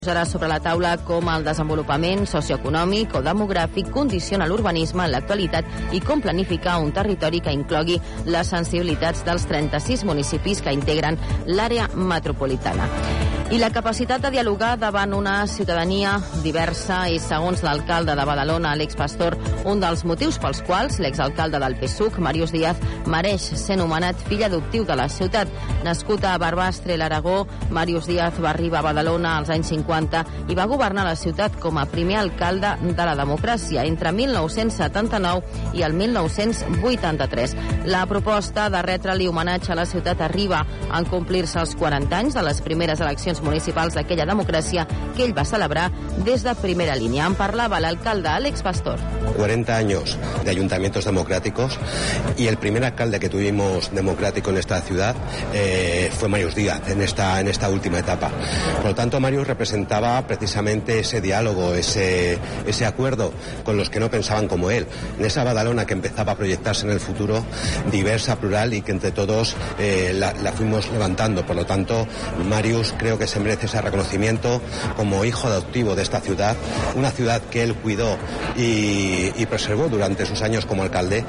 Posarà sobre la taula com el desenvolupament socioeconòmic o demogràfic condiciona l'urbanisme en l'actualitat i com planificar un territori que inclogui les sensibilitats dels 36 municipis que integren l'àrea metropolitana. I la capacitat de dialogar davant una ciutadania diversa és, segons l'alcalde de Badalona, Àlex Pastor, un dels motius pels quals l'exalcalde del PSUC, Màrius Díaz, mereix ser nomenat fill adoptiu de la ciutat. Nascut a Barbastre, l'Aragó, Màrius Díaz va arribar a Badalona als anys 50 i va governar la ciutat com a primer alcalde de la democràcia entre 1979 i el 1983. La proposta de retre-li homenatge a la ciutat arriba en complir-se els 40 anys de les primeres eleccions municipals d'aquella democràcia que ell va celebrar des de primera línia. En parlava l'alcalde Àlex Pastor. 40 años de ayuntamientos democráticos y el primer alcalde que tuvimos democrático en esta ciudad fue Màrius Díaz en esta última etapa. Por lo tanto, Màrius representaba precisamente ese diálogo, ese acuerdo con los que no pensaban como él. En esa Badalona que empezaba a proyectarse en el futuro, diversa, plural y que entre todos la fuimos levantando. Por lo tanto, Màrius creo que se merece ese reconocimiento como hijo adoptivo de esta ciudad, una ciudad que él cuidó y preservó durante sus años como alcalde.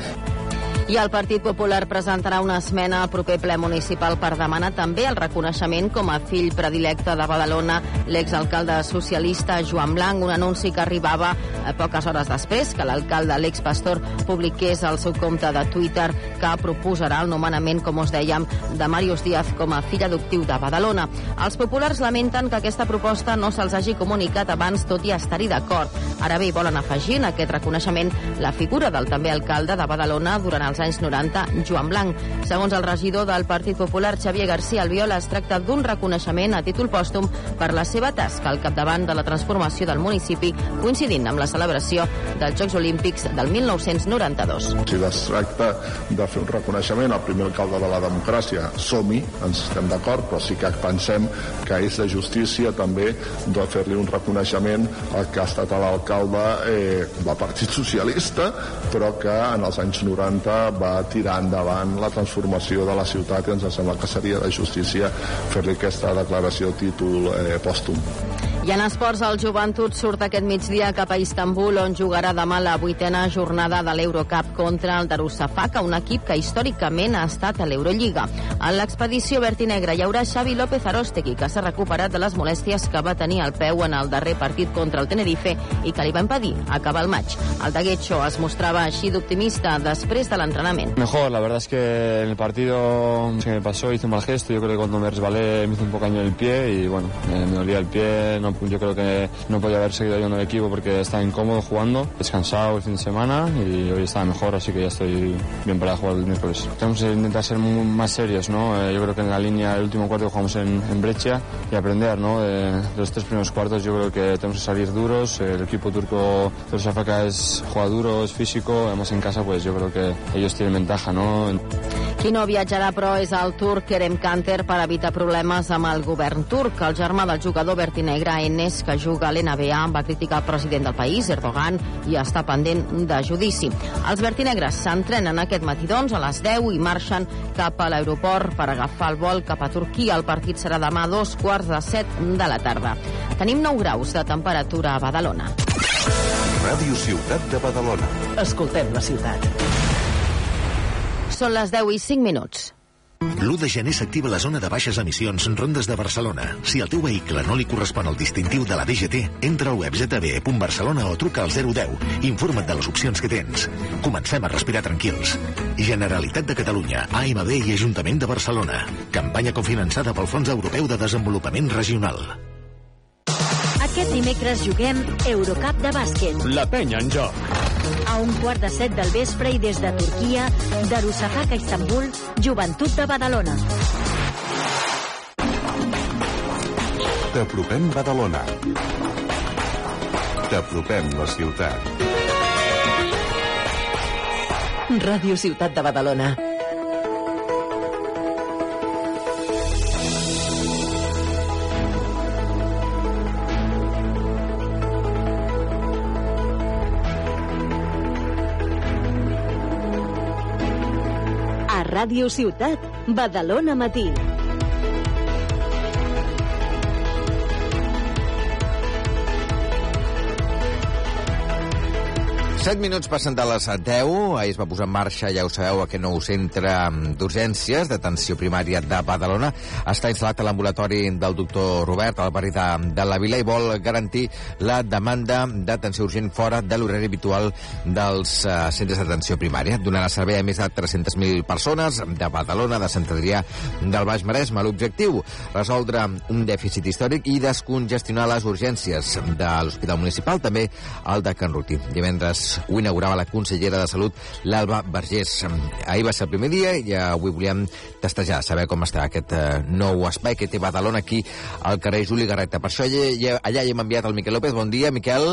I el Partit Popular presentarà una esmena al proper ple municipal per demanar també el reconeixement com a fill predilecte de Badalona l'exalcalde socialista Joan Blanc, un anunci que arribava poques hores després que l'alcalde Àlex Pastor publiqués al seu compte de Twitter que proposarà el nomenament, com us dèiem, de Màrius Díaz com a fill adoptiu de Badalona. Els populars lamenten que aquesta proposta no se'ls hagi comunicat abans, tot i estar-hi d'acord. Ara bé, volen afegir en aquest reconeixement la figura del també alcalde de Badalona durant els anys 90, Joan Blanc. Segons el regidor del Partit Popular, Xavier García Albiol, es tracta d'un reconeixement a títol pòstum per la seva tasca al capdavant de la transformació del municipi, coincidint amb la celebració dels Jocs Olímpics del 1992. Si es tracta de fer un reconeixement al primer alcalde de la democràcia, som-hi, ens estem d'acord, però sí que pensem que és de justícia també de fer-li un reconeixement al que ha estat l'alcalde del Partit Socialista, però que en els anys 90 va tirar endavant la transformació de la ciutat i ens sembla que seria de justícia fer-li aquesta declaració a títol pòstum. I en esports, el Joventut surt aquest migdia cap a Istanbul, on jugarà demà la 8a jornada de l'Eurocup contra el Darüşşafaka, un equip que històricament ha estat a l'Eurolliga. En l'expedició verd i negra hi haurà Xavi López Aróstegui, que s'ha recuperat de les molèsties que va tenir al peu en el darrer partit contra el Tenerife i que li va impedir acabar el maig. El de Guecho es mostrava així d'optimista després de l'entrenament. Mejor, la verdad es que en el partido se me pasó, hice un mal gesto, yo creo que cuando me resbalé me hizo un poco daño en el pie y bueno, me dolía el pie, yo creo que no podía haber seguido ayudando al equipo porque estaba incómodo jugando, descansado el fin de semana y hoy estaba mejor, así que ya estoy bien para jugar el miércoles. Tenemos que intentar ser más serios, ¿no? Yo creo que en la línea del último cuarto jugamos en Breccia y aprender, ¿no? De los 3 primeros cuartos yo creo que tenemos que salir duros, el equipo turco de Darüşşafaka juega duro, es físico, además en casa pues yo creo que ellos tienen ventaja, ¿no? Qui no viatjarà, però, és el turc Kerem Kanter per evitar problemes amb el govern turc. El germà del jugador verd i negre, Enes, que juga a l'NBA, va criticar el president del país, Erdogan, i està pendent de judici. Els verd i negres s'entrenen aquest matí, doncs, a les 10 i marxen cap a l'aeroport per agafar el vol cap a Turquia. El partit serà demà a 7:15 de la tarda. Tenim 9 graus de temperatura a Badalona. Ràdio Ciutat de Badalona. Escoltem la ciutat. Són les 10:05. L'1 de gener s'activa la zona de baixes emissions Rondes de Barcelona. Si el teu vehicle no li correspon al distintiu de la DGT, entra al web zb.barcelona o truca al 010. Informa't de les opcions que tens. Comencem a respirar tranquils. Generalitat de Catalunya, AMB i Ajuntament de Barcelona. Campanya cofinançada pel Fons Europeu de Desenvolupament Regional. Aquest dimecres juguem Eurocup de bàsquet. La penya en joc. A 6:15 del vespre i des de Turquia, Darüşşafaka, Istanbul, Joventut de Badalona. T'apropem Badalona. T'apropem la ciutat. Ràdio Ciutat de Badalona. Ràdio Ciutat, Badalona Matí. 7 minuts passen de les 10. Ahir es va posar en marxa, ja ho sabeu, aquest nou centre d'urgències d'atenció primària de Badalona. Està instal·lat a l'ambulatori del doctor Robert, al barri de la Vila, i vol garantir la demanda d'atenció urgent fora de l'horari habitual dels centres d'atenció primària. Donarà servei a més de 300.000 persones de Badalona, de Sant Adrià del Baix Maresme. L'objectiu, resoldre un dèficit històric i descongestionar les urgències de l'Hospital Municipal, també el de Can Ruti. Divendres ho inaugurava la consellera de Salut, l'Alba Vergés. Ahir va ser el primer dia i avui volíem testejar, saber com està aquest nou espai que té Badalona aquí al carrer Juli Garreta. Per això allà hi hem enviat el Miquel López. Bon dia, Miquel.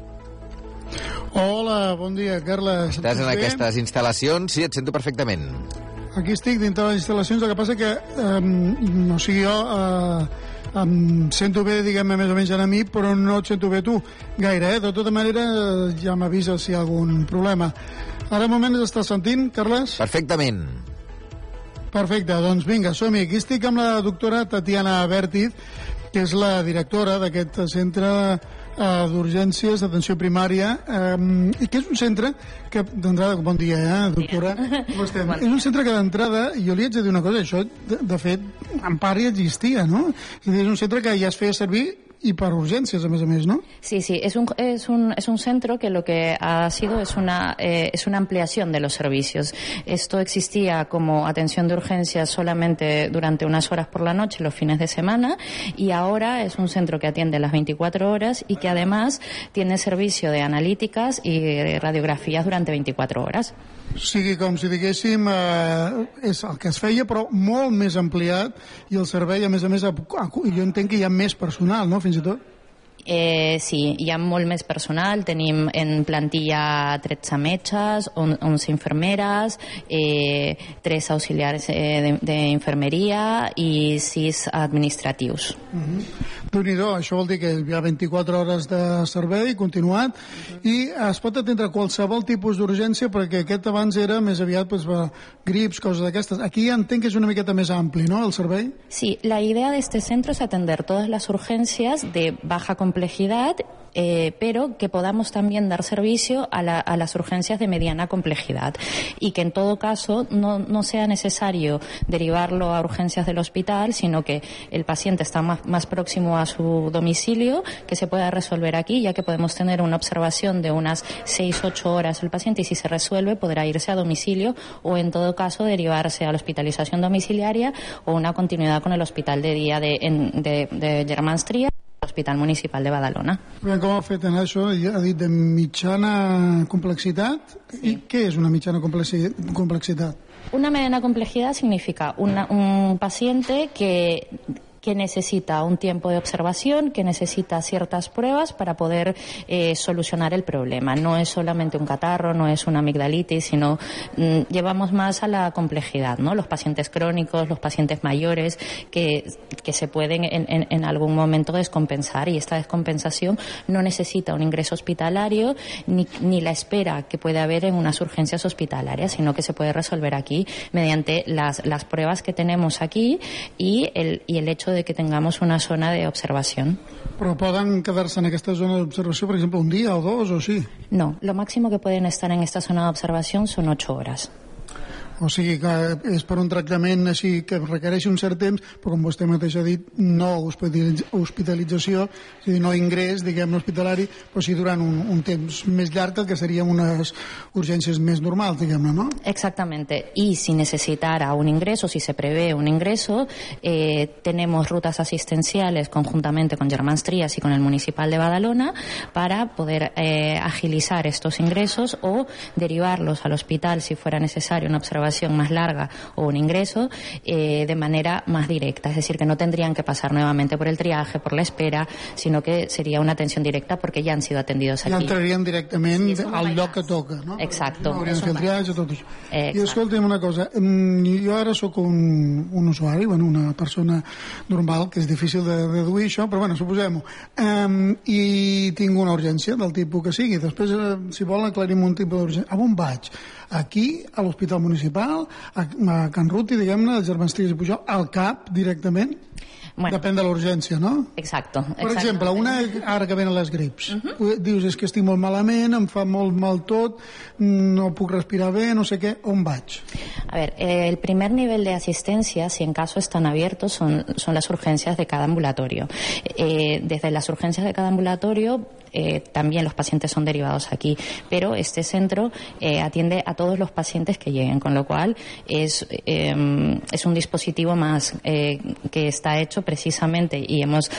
Hola, bon dia, Carles. Estàs en aquestes instal·lacions? Sí, et sento perfectament. Aquí estic dintre de les instal·lacions, el que passa que jo em sento bé, diguem-ne, més o menys a mi, però no et sento bé tu gaire, De tota manera, ja m'avises si hi ha algun problema. Ara un moment, estàs sentint, Carles? Perfectament. Perfecte, doncs vinga, som-hi. Aquí estic amb la doctora Tatiana Vértiz, que és la directora d'aquest centre d'urgències d'atenció primària, i que és un centre que d'entrada, bon dia, doctora, com estem? És un centre que d'entrada, jo li haig de dir una cosa, això de fet en part ja existia, no? És un centre que ja es feia servir y para urgencias, a més, ¿no? Sí, es un centro que lo que ha sido es una ampliación de los servicios. Esto existía como atención de urgencias solamente durante unas horas por la noche, los fines de semana, y ahora es un centro que atiende las 24 horas y que además tiene servicio de analíticas y radiografías durante 24 horas. O sigui, com si diguéssim, és el que es feia, però molt més ampliat, i el servei, a més, jo entenc que hi ha més personal, no?, fins i tot. Sí, hi ha molt més personal. Tenim en plantilla 13 metges, 11 infermeres, 3 auxiliars d'infermeria i 6 administratius. Déu-n'hi-do, això vol dir que hi ha 24 hores de servei continuat i es pot atendre qualsevol tipus d'urgència, perquè aquest abans era més aviat grips, coses d'aquestes. Aquí entenc que és una miqueta més ampli, ¿no?, el servei. Sí, la idea de este centro es atender todas las urgencias de baja complejidad, pero que podamos también dar servicio a las urgencias de mediana complejidad y que en todo caso no sea necesario derivarlo a urgencias del hospital, sino que el paciente está más próximo a su domicilio, que se pueda resolver aquí, ya que podemos tener una observación de unas 6-8 horas el paciente, y si se resuelve podrá irse a domicilio o en todo caso derivarse a la hospitalización domiciliaria o una continuidad con el hospital de día de Germans-Tria, Hospital Municipal de Badalona. Com ha fet en això? Ha dit de mitjana complexitat. Sí. I què és una mitjana complexitat? Una mediana complejidad significa un paciente que necesita un tiempo de observación, que necesita ciertas pruebas para poder solucionar el problema. No es solamente un catarro, no es una amigdalitis, sino llevamos más a la complejidad, ¿no? Los pacientes crónicos, los pacientes mayores que se pueden en algún momento descompensar, y esta descompensación no necesita un ingreso hospitalario ni la espera que puede haber en unas urgencias hospitalarias, sino que se puede resolver aquí mediante las pruebas que tenemos aquí y el hecho de que tengamos una zona de observación. Però poden quedar-se en aquesta zona d'observació, per exemple, un dia o dos, o sí? No, lo máximo que pueden estar en esta zona de observación son 8 horas. O sigui que és per un tractament així que requereix un cert temps, però com vostè mateix ha dit, no hospitalització, és a dir, no ingrés, diguem-ne, hospitalari, però sí durant un temps més llarg, el que serien unes urgències més normals, diguem-ne, ¿no? Exactamente. Y si necesitara un ingreso, si se prevé un ingreso, tenemos rutas asistenciales conjuntamente con Germans-Tria y con el Municipal de Badalona para poder agilizar estos ingresos o derivarlos al hospital si fuera necesario una observación más larga o un ingreso de manera más directa, es decir, que no tendrían que pasar nuevamente por el triaje, por la espera, sino que sería una atención directa porque ya han sido atendidos aquí. Ja entrarien directament al lloc que toca, no? Exacto. No haurien de fer el triatge, tot això. I escolta'm una cosa, jo ara sóc un usuari, una persona normal, que és difícil de deduir això, però suposem-ho, i tinc una urgència del tipus que sigui. Després, si volen, aclarim un tipus d'urgència. A on vaig? Aquí, a l'Hospital Municipal, a Can Ruti, diguem-ne, a Germans-Tria i Pujol, al CAP directament? Depèn de l'urgència, no? Exacto. Per exemple, ara que venen les grips, dius, és que estic molt malament, em fa molt mal tot, no puc respirar bé, no sé què, on vaig? A ver, el primer nivel de asistencia, si en caso están abiertos, son las urgencias de cada ambulatorio. Desde las urgencias de cada ambulatorio, también los pacientes son derivados aquí, pero este centro atiende a todos los pacientes que lleguen, con lo cual es un dispositivo más que está hecho precisamente, y hemos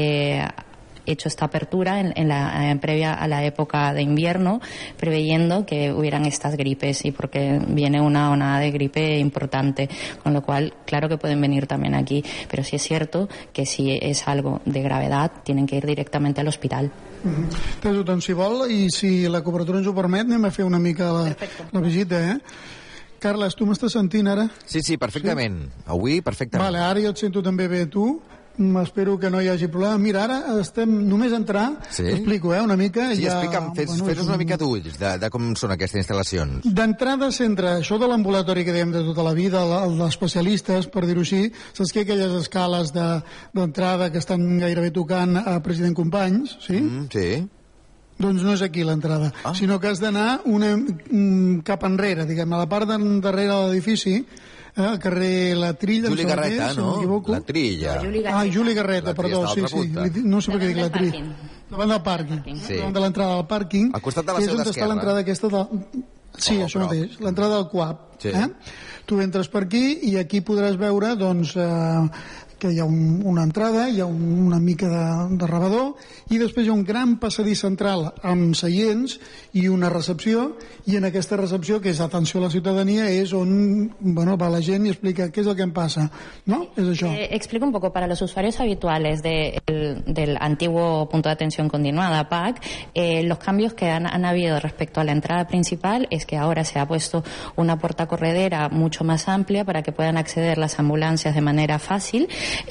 hecho esta apertura previa a la época de invierno, preveyendo que hubieran estas gripes, y porque viene una onada de gripe importante, con lo cual claro que pueden venir también aquí, pero sí es cierto que si es algo de gravedad tienen que ir directamente al hospital. Doncs si vol, i si la cobertura ens ho permet, anem a fer una mica la visita, Carles, tu m'estàs sentint ara? Sí, perfectament. Avui, perfectament. Vale, ara jo et sento també bé tu. Espero que no hi hagi problema. Mira, ara estem només a entrar, explico una mica. Sí, explica'm, fes-nos una mica d'ulls de com són aquestes instal·lacions. D'entrada s'entra, això de l'ambulatori que dèiem de tota la vida, els especialistes, per dir-ho així, saps que aquelles escales d'entrada que estan gairebé tocant a President Companys, sí? Sí. Doncs no és aquí l'entrada, sinó que has d'anar cap enrere, diguem, a la part darrere de l'edifici, al carrer La Trilla, Juli Garreta, no? La Trilla. Juli Garreta, perdó, sí. No sé per què dic La Trilla. Davant del pàrquing, davant de l'entrada del pàrquing, al costat de la seu d'esquerra. És on està l'entrada aquesta Sí, això mateix, l'entrada del CUAP. Tu entres per aquí i aquí podràs veure, doncs, que hi ha una entrada, hi ha una mica de rebedor, i després hi ha un gran passadís central amb seients i una recepció, i en aquesta recepció, que és atenció a la ciutadania, és on va la gent i explica què és el que em passa, ¿no? És això. Explico un poco, para los usuarios habituales del antiguo punto de atención continuada, PAC, los cambios que han habido respecto a la entrada principal es que ahora se ha puesto una puerta corredera mucho más amplia para que puedan acceder las ambulancias de manera fácil.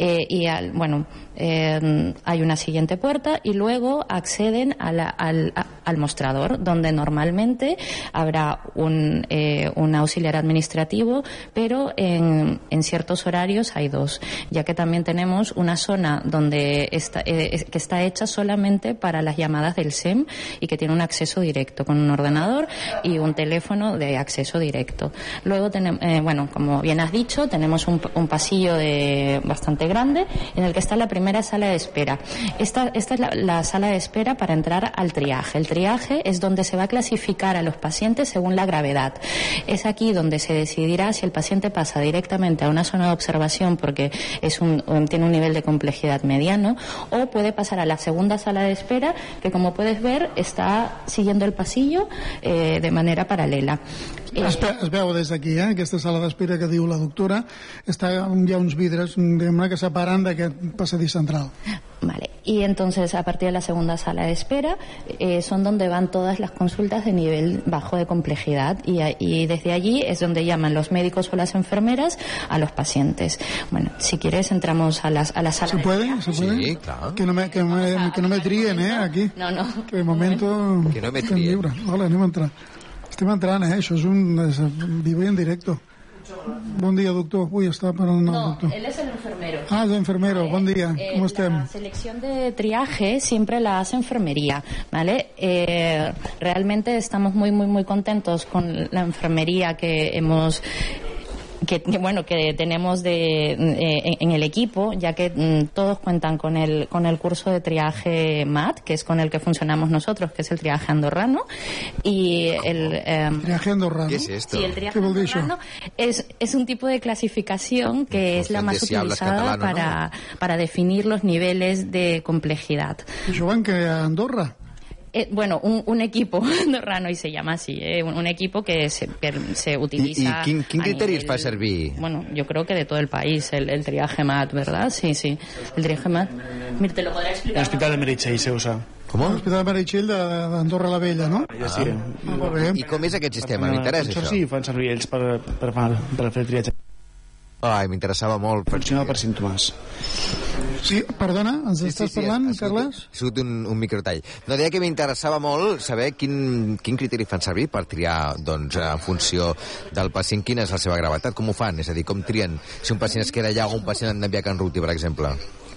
Hay una siguiente puerta y luego acceden al mostrador, donde normalmente habrá un auxiliar administrativo, pero en ciertos horarios hay dos, ya que también tenemos una zona donde que está hecha solamente para las llamadas del SEM y que tiene un acceso directo con un ordenador y un teléfono de acceso directo. Luego tenemos, como bien has dicho, tenemos un pasillo bastante grande en el que está la primera sala de espera. Esta es la sala de espera para entrar al triaje. El triaje es donde se va a clasificar a los pacientes según la gravedad. Es aquí donde se decidirá si el paciente pasa directamente a una zona de observación porque tiene un nivel de complejidad mediano, o puede pasar a la segunda sala de espera, que como puedes ver está siguiendo el pasillo de manera paralela. Es veu des d'aquí, aquesta sala d'espera que diu la doctora, hi ha uns vidres que separen d'aquest passadís central. Vale, y entonces a partir de la segunda sala de espera son donde van todas las consultas de nivel bajo de complejidad, y desde allí es donde llaman los médicos o las enfermeras a los pacientes. Bueno, si quieres entramos a la sala. ¿Se puede? Sí, claro. Que no me trien, aquí. No. Que de momento... Que no me trien. Hola, anem a entrar. Estem entrant, això és viu i en directo. Bon dia, doctor. Uy, está parando el doctor. No, él es el enfermero. Ah, el enfermero. Buen día. ¿Cómo están? La selección de triaje siempre la hace enfermería, ¿vale? Realmente estamos muy, muy, muy contentos con la enfermería que tenemos en el equipo, ya que todos cuentan con el curso de triaje MAT, que es con el que funcionamos nosotros, que es el triaje andorrano, y triaje andorrano. ¿Qué es esto? Sí, el triaje andorrano es un tipo de clasificación que es la más utilizada para definir los niveles de complejidad. ¿Això van crear a Andorra? Un equipo andorrano, y se llama así, un equipo que se utiliza. ¿Y quin criteris fa servir? Bueno, yo creo que de todo el país, el triaje MAT, ¿verdad? Sí, el triaje MAT. Mira, te lo podré explicar. L'Hospital de Meritxell se usa. Com? L'Hospital de Meritxell d'Andorra la Vella, no? Sí. I com és aquest sistema? M'interessa això. Sí, fan servir ells per fer el triatge. Ai, m'interessava molt. Funciona per símptomes. Sí, perdona, ens estàs parlant, Carles? Ha sigut un microtall. No, deia que m'interessava molt saber quin criteri fan servir per triar, doncs, en funció del pacient, quina és la seva gravetat, com ho fan? És a dir, com trien si un pacient es queda allà o un pacient han d'enviar a Can Ruti, per exemple?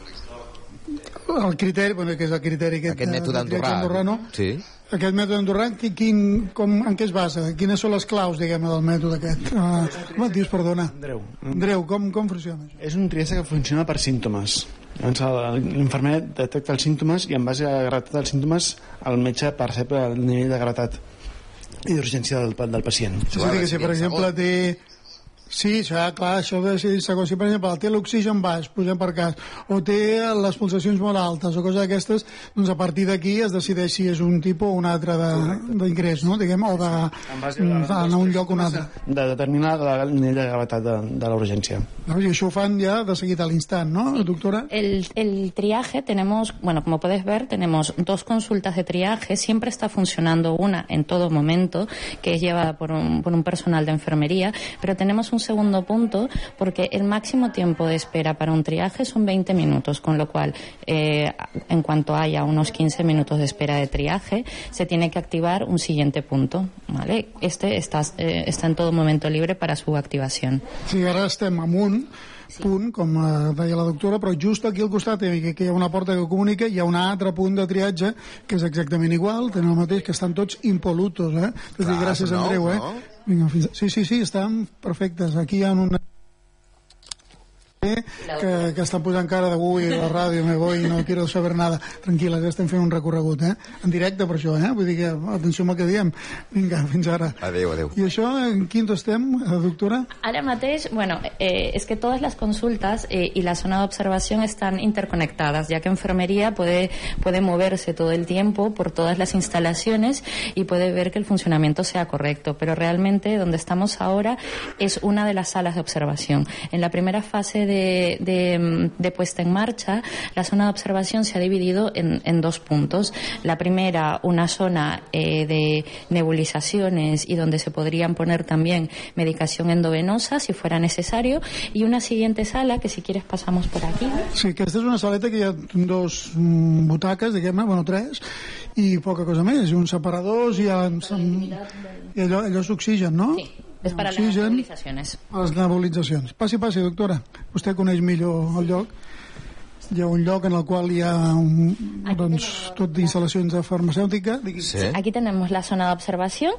El criteri, bueno, que és el criteri aquest mètode andorrà, no? Sí. Aquest mètode andorrà, en què es basa? Quines són les claus, diguem, del mètode aquest? Com et dius, perdona? Andreu, com funciona això? És un triatge que funciona per símptomes. Llavors l'infermer detecta els símptomes i en base a la gravetat dels símptomes el metge percep el nivell de gravetat i d'urgència del pacient. És a dir, que si per exemple té... Sí, clar, això de segons si per exemple té l'oxigen baix, posem per cas, o té les pulsacions molt altes o coses d'aquestes, doncs a partir d'aquí es decideix si és un tipus o un altre d'ingrés, no? Diguem, o d'anar a un lloc o un altre. De determinar el nivell de gravetat de la urgència. I això ho fan ja de seguida a l'instant, ¿no, doctora? El triaje tenemos, bueno, como puedes ver, tenemos 2 consultas de triaje, siempre está funcionando una en todo momento, que es llevada por un personal de enfermería, pero tenemos un segundo punto porque el máximo tiempo de espera para un triaje son 20 minutos, con lo cual en cuanto haya unos 15 minutos de espera de triaje se tiene que activar un siguiente punto, ¿vale? Este está en todo momento libre para su activación. Sí, ara estem amb un punt, com deia la doctora, però just aquí al costat que hi ha una porta que comunica, hi ha un altre punt de triatge que és exactament igual, tenen el mateix, que estan tots impolutos, eh? Gràcies, Andreu, eh? Vinga, sí, estan perfectes. Aquí hi ha una que està posant cara de ui, a la ràdio me voy, no quiero saber nada. Tranquil·la, ja estem fent un recorregut, en directe per això, vull dir que atenció amb el que diem. Vinga, fins ara. Adéu. I això, en quin estem, doctora? Ara mateix, bueno, es que todas las consultas y la zona de observación están interconectadas, ya que enfermería puede moverse todo el tiempo por todas las instalaciones y puede ver que el funcionamiento sea correcto, pero realmente donde estamos ahora es una de las salas de observación. En la primera fase de puesta en marcha, la zona de observación se ha dividido en 2 puntos. La primera, una zona de nebulizaciones y donde se podrían poner también medicación endovenosa si fuera necesario, y una siguiente sala que si quieres pasamos por aquí. Sí, aquesta és una saleta que hi ha 2 butaques, diguem-ne, bueno, 3, i poca cosa més, i uns separadors i allò és oxigen, no? Sí. És per a les nebulitzacions. Les nebulitzacions. Passi, doctora. Vostè coneix millor el lloc. Hi ha un lloc en el qual hi ha tot d'instal·lacions de farmacèutica. Sí. Aquí tenemos la zona de observación.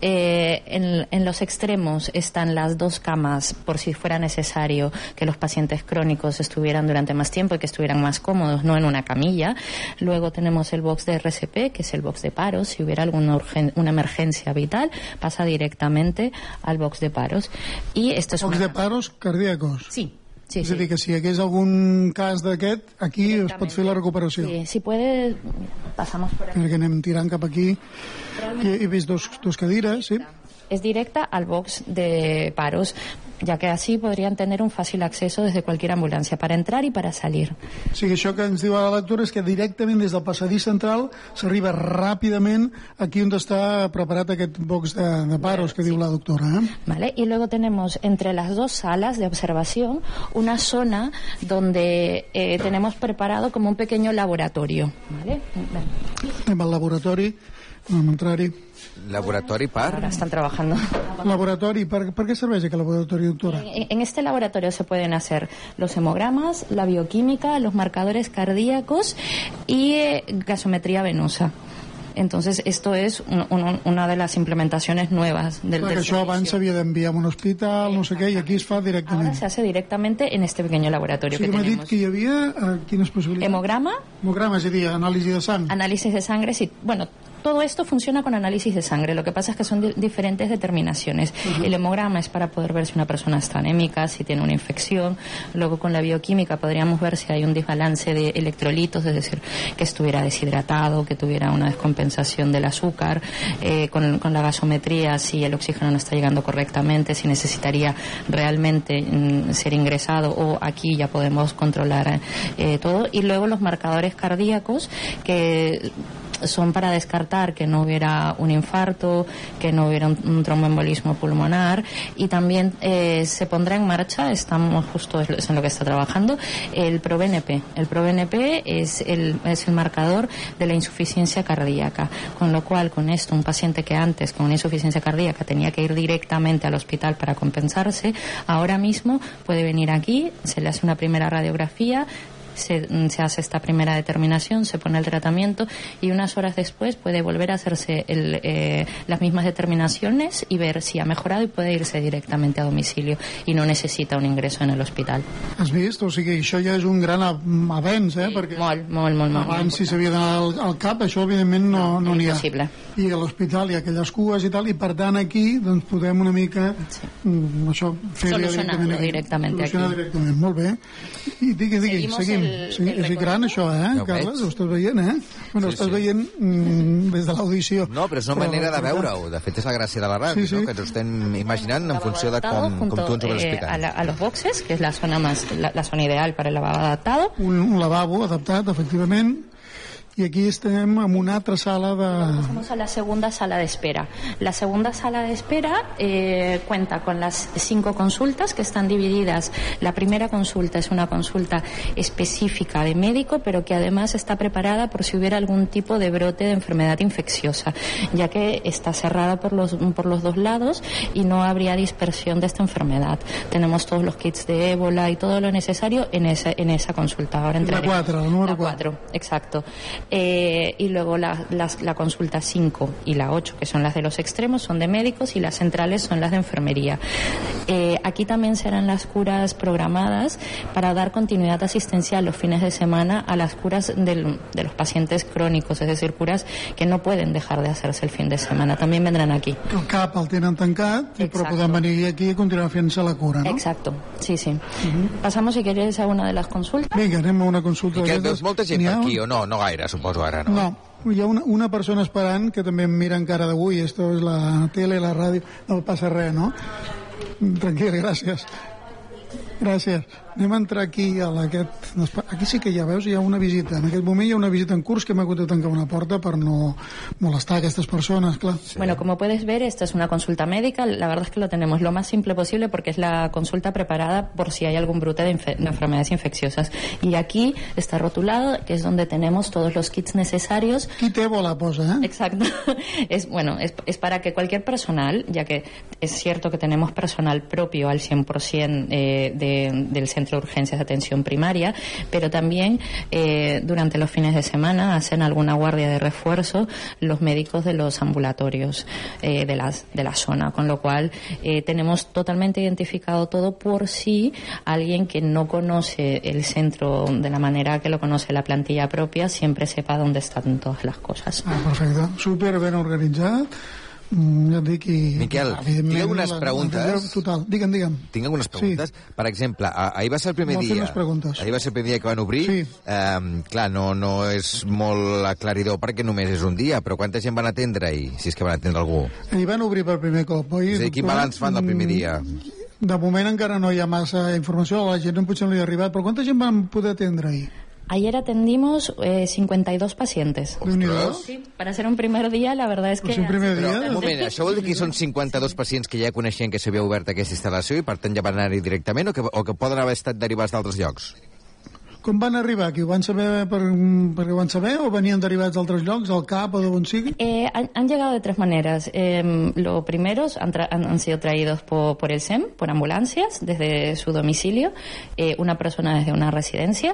En los extremos están las 2 camas por si fuera necesario que los pacientes crónicos estuvieran durante más tiempo y que estuvieran más cómodos, no en una camilla. Luego tenemos el box de RCP, que es el box de paros. Si hubiera una emergencia vital, pasa directamente al box de paros. Y esto es box de paros cardíacos. Sí. Sí, és a dir, que si hi hagués algun cas d'aquest, aquí es pot fer la recuperació. Sí, si puede, pasamos por aquí. Perquè anem tirant cap aquí. He vist 2 cadires, sí. Es directa al box de paros, ya que así podrían tener un fácil acceso desde cualquier ambulancia para entrar y para salir. O sigui, això que ens diu a la lectura és que directament des del passadís central s'arriba ràpidament aquí on està preparat aquest box de paros que diu la doctora. Vale, y luego tenemos entre las 2 salas de observación una zona donde tenemos preparado como un pequeño laboratorio. Vale. Anem al laboratori, vam entrar-hi. Laboratori per... Ahora están trabajando. Laboratori, ¿per qué serveix aquest laboratori, doctora? En este laboratorio se pueden hacer los hemogramas, la bioquímica, los marcadores cardíacos y gasometría venosa. Entonces, esto es una de las implementaciones nuevas del servicio. Això abans s'havia d'enviar a un hospital, no sé què, i aquí es fa directament. Ahora se hace directamente en este pequeño laboratorio que tenemos. M'ha dit que hi havia quines possibilitats? Hemograma. Hemograma, és a dir, anàlisi de sang. Análisis de sangre, sí. Bueno, todo esto funciona con análisis de sangre. Lo que pasa es que son diferentes determinaciones. El hemograma es para poder ver si una persona está anémica, si tiene una infección. Luego con la bioquímica podríamos ver si hay un desbalance de electrolitos, es decir, que estuviera deshidratado, que tuviera una descompensación del azúcar. Con la gasometría, si el oxígeno no está llegando correctamente, si necesitaría realmente ser ingresado, o aquí ya podemos controlar todo. Y luego los marcadores cardíacos, que son para descartar que no hubiera un infarto, que no hubiera un tromboembolismo pulmonar, y también se pondrá en marcha, estamos justo en lo que está trabajando, el ProBNP. El ProBNP es el marcador de la insuficiencia cardíaca, con lo cual con esto un paciente que antes con una insuficiencia cardíaca tenía que ir directamente al hospital para compensarse, ahora mismo puede venir aquí, se le hace una primera radiografía, se hace esta primera determinación, se pone el tratamiento y unas horas después puede volver a hacerse las mismas determinaciones y ver si ha mejorado y puede irse directamente a domicilio y no necesita un ingreso en el hospital. Has vist? O sigui, això ja és un gran avenç, perquè molt. Abans, si s'havia d'anar al CAP, això evidentment no n'hi ha. Impossible. I a l'hospital hi ha aquelles cues i tal, i per tant aquí doncs podem una mica això, fer-ho directament aquí. Directament, molt bé. I digui, seguim. És gran això, Carles? Ho estàs veient, Bueno, ho estàs veient des de l'audició. No, però és una manera de veure-ho. De fet, és la gràcia de la ràdio, no? Que ens ho estem imaginant en funció de com tu ens ho vas explicant. A los boxes, que es la zona ideal para el lavabo adaptado. Un lavabo adaptat, efectivament. Y aquí estamos en una otra sala de... Pasamos a la segunda sala de espera. La segunda sala de espera cuenta con las 5 consultas que están divididas. La primera consulta es una consulta específica de médico, pero que además está preparada por si hubiera algún tipo de brote de enfermedad infecciosa, ya que está cerrada por los dos lados y no habría dispersión de esta enfermedad. Tenemos todos los kits de ébola y todo lo necesario en esa consulta. Ahora la 4, la número 4. Exacto. Y luego la consulta 5 y la 8, que son las de los extremos, son de médicos, y las centrales son las de enfermería. Aquí también serán las curas programadas para dar continuidad asistencial los fines de semana a las curas de los pacientes crónicos, es decir, curas que no pueden dejar de hacerse el fin de semana. También vendrán aquí. El CAP el tenen tancat, però podem venir aquí i continuar fent-se la cura, no? Exacto, sí. Pasamos, si queréis, a una de las consultas. Vinga, anem a una consulta. I que veus molta gent per aquí o no? No gaire, suposo ara, no? No, hi ha una persona esperant que també em mira encara d'avui. Esto és la tele, la ràdio, no passa res, no? Tranquil, gràcies. Anem a entrar aquí aquí sí que ja veus, hi ha una visita. En aquest moment hi ha una visita en curs que m'ha hagut de tancar una porta per no molestar a aquestes persones, clar. Sí. Bueno, como puedes ver, esta es una consulta médica. La verdad es que lo tenemos lo más simple posible porque es la consulta preparada por si hay algún brote de enfermedades infecciosas. Y aquí está rotulado, que es donde tenemos todos los kits necesarios. Kit ébola posa, Exacto. Es para que cualquier personal, ya que es cierto que tenemos personal propio al 100% del Centro de Urgencias de Atención Primaria, pero también durante los fines de semana hacen alguna guardia de refuerzo los médicos de los ambulatorios de la zona, con lo cual tenemos totalmente identificado todo por si alguien que no conoce el centro de la manera que lo conoce la plantilla propia siempre sepa dónde están todas las cosas. Perfecte, super ben organitzat. Ja et dic Miquel, tinc algunes preguntes. Total, digue'm. Tinc algunes preguntes. Per exemple, ahir va ser el primer dia. Ahir va ser el primer dia que van obrir. Sí. Clar, no és molt aclaridor perquè només és un dia, però quanta gent van atendre ahir, si és que van atendre algú? Ahir van obrir per primer cop, oi? És a dir, quin balanç fan del primer dia? De moment encara no hi ha massa informació, a la gent potser no li ha arribat, però quanta gent van poder atendre ahir? Ayer atendimos 52 pacientes. Sí, para ser un primer día, la verdad es que... un primer dia? Un moment, això vol dir que són 52 pacients que ja coneixien que s'havia obert aquesta instal·lació i per tant ja van anar-hi directament o que poden haver estat derivats d'altres llocs? Com van arribar aquí? Ho van saber perquè ho van saber o venien derivats d'altres llocs, al CAP o d'on sigui? Han llegado de 3 maneras. Los primeros han sido traídos por el SEM, por ambulancias, desde su domicilio, una persona desde una residencia.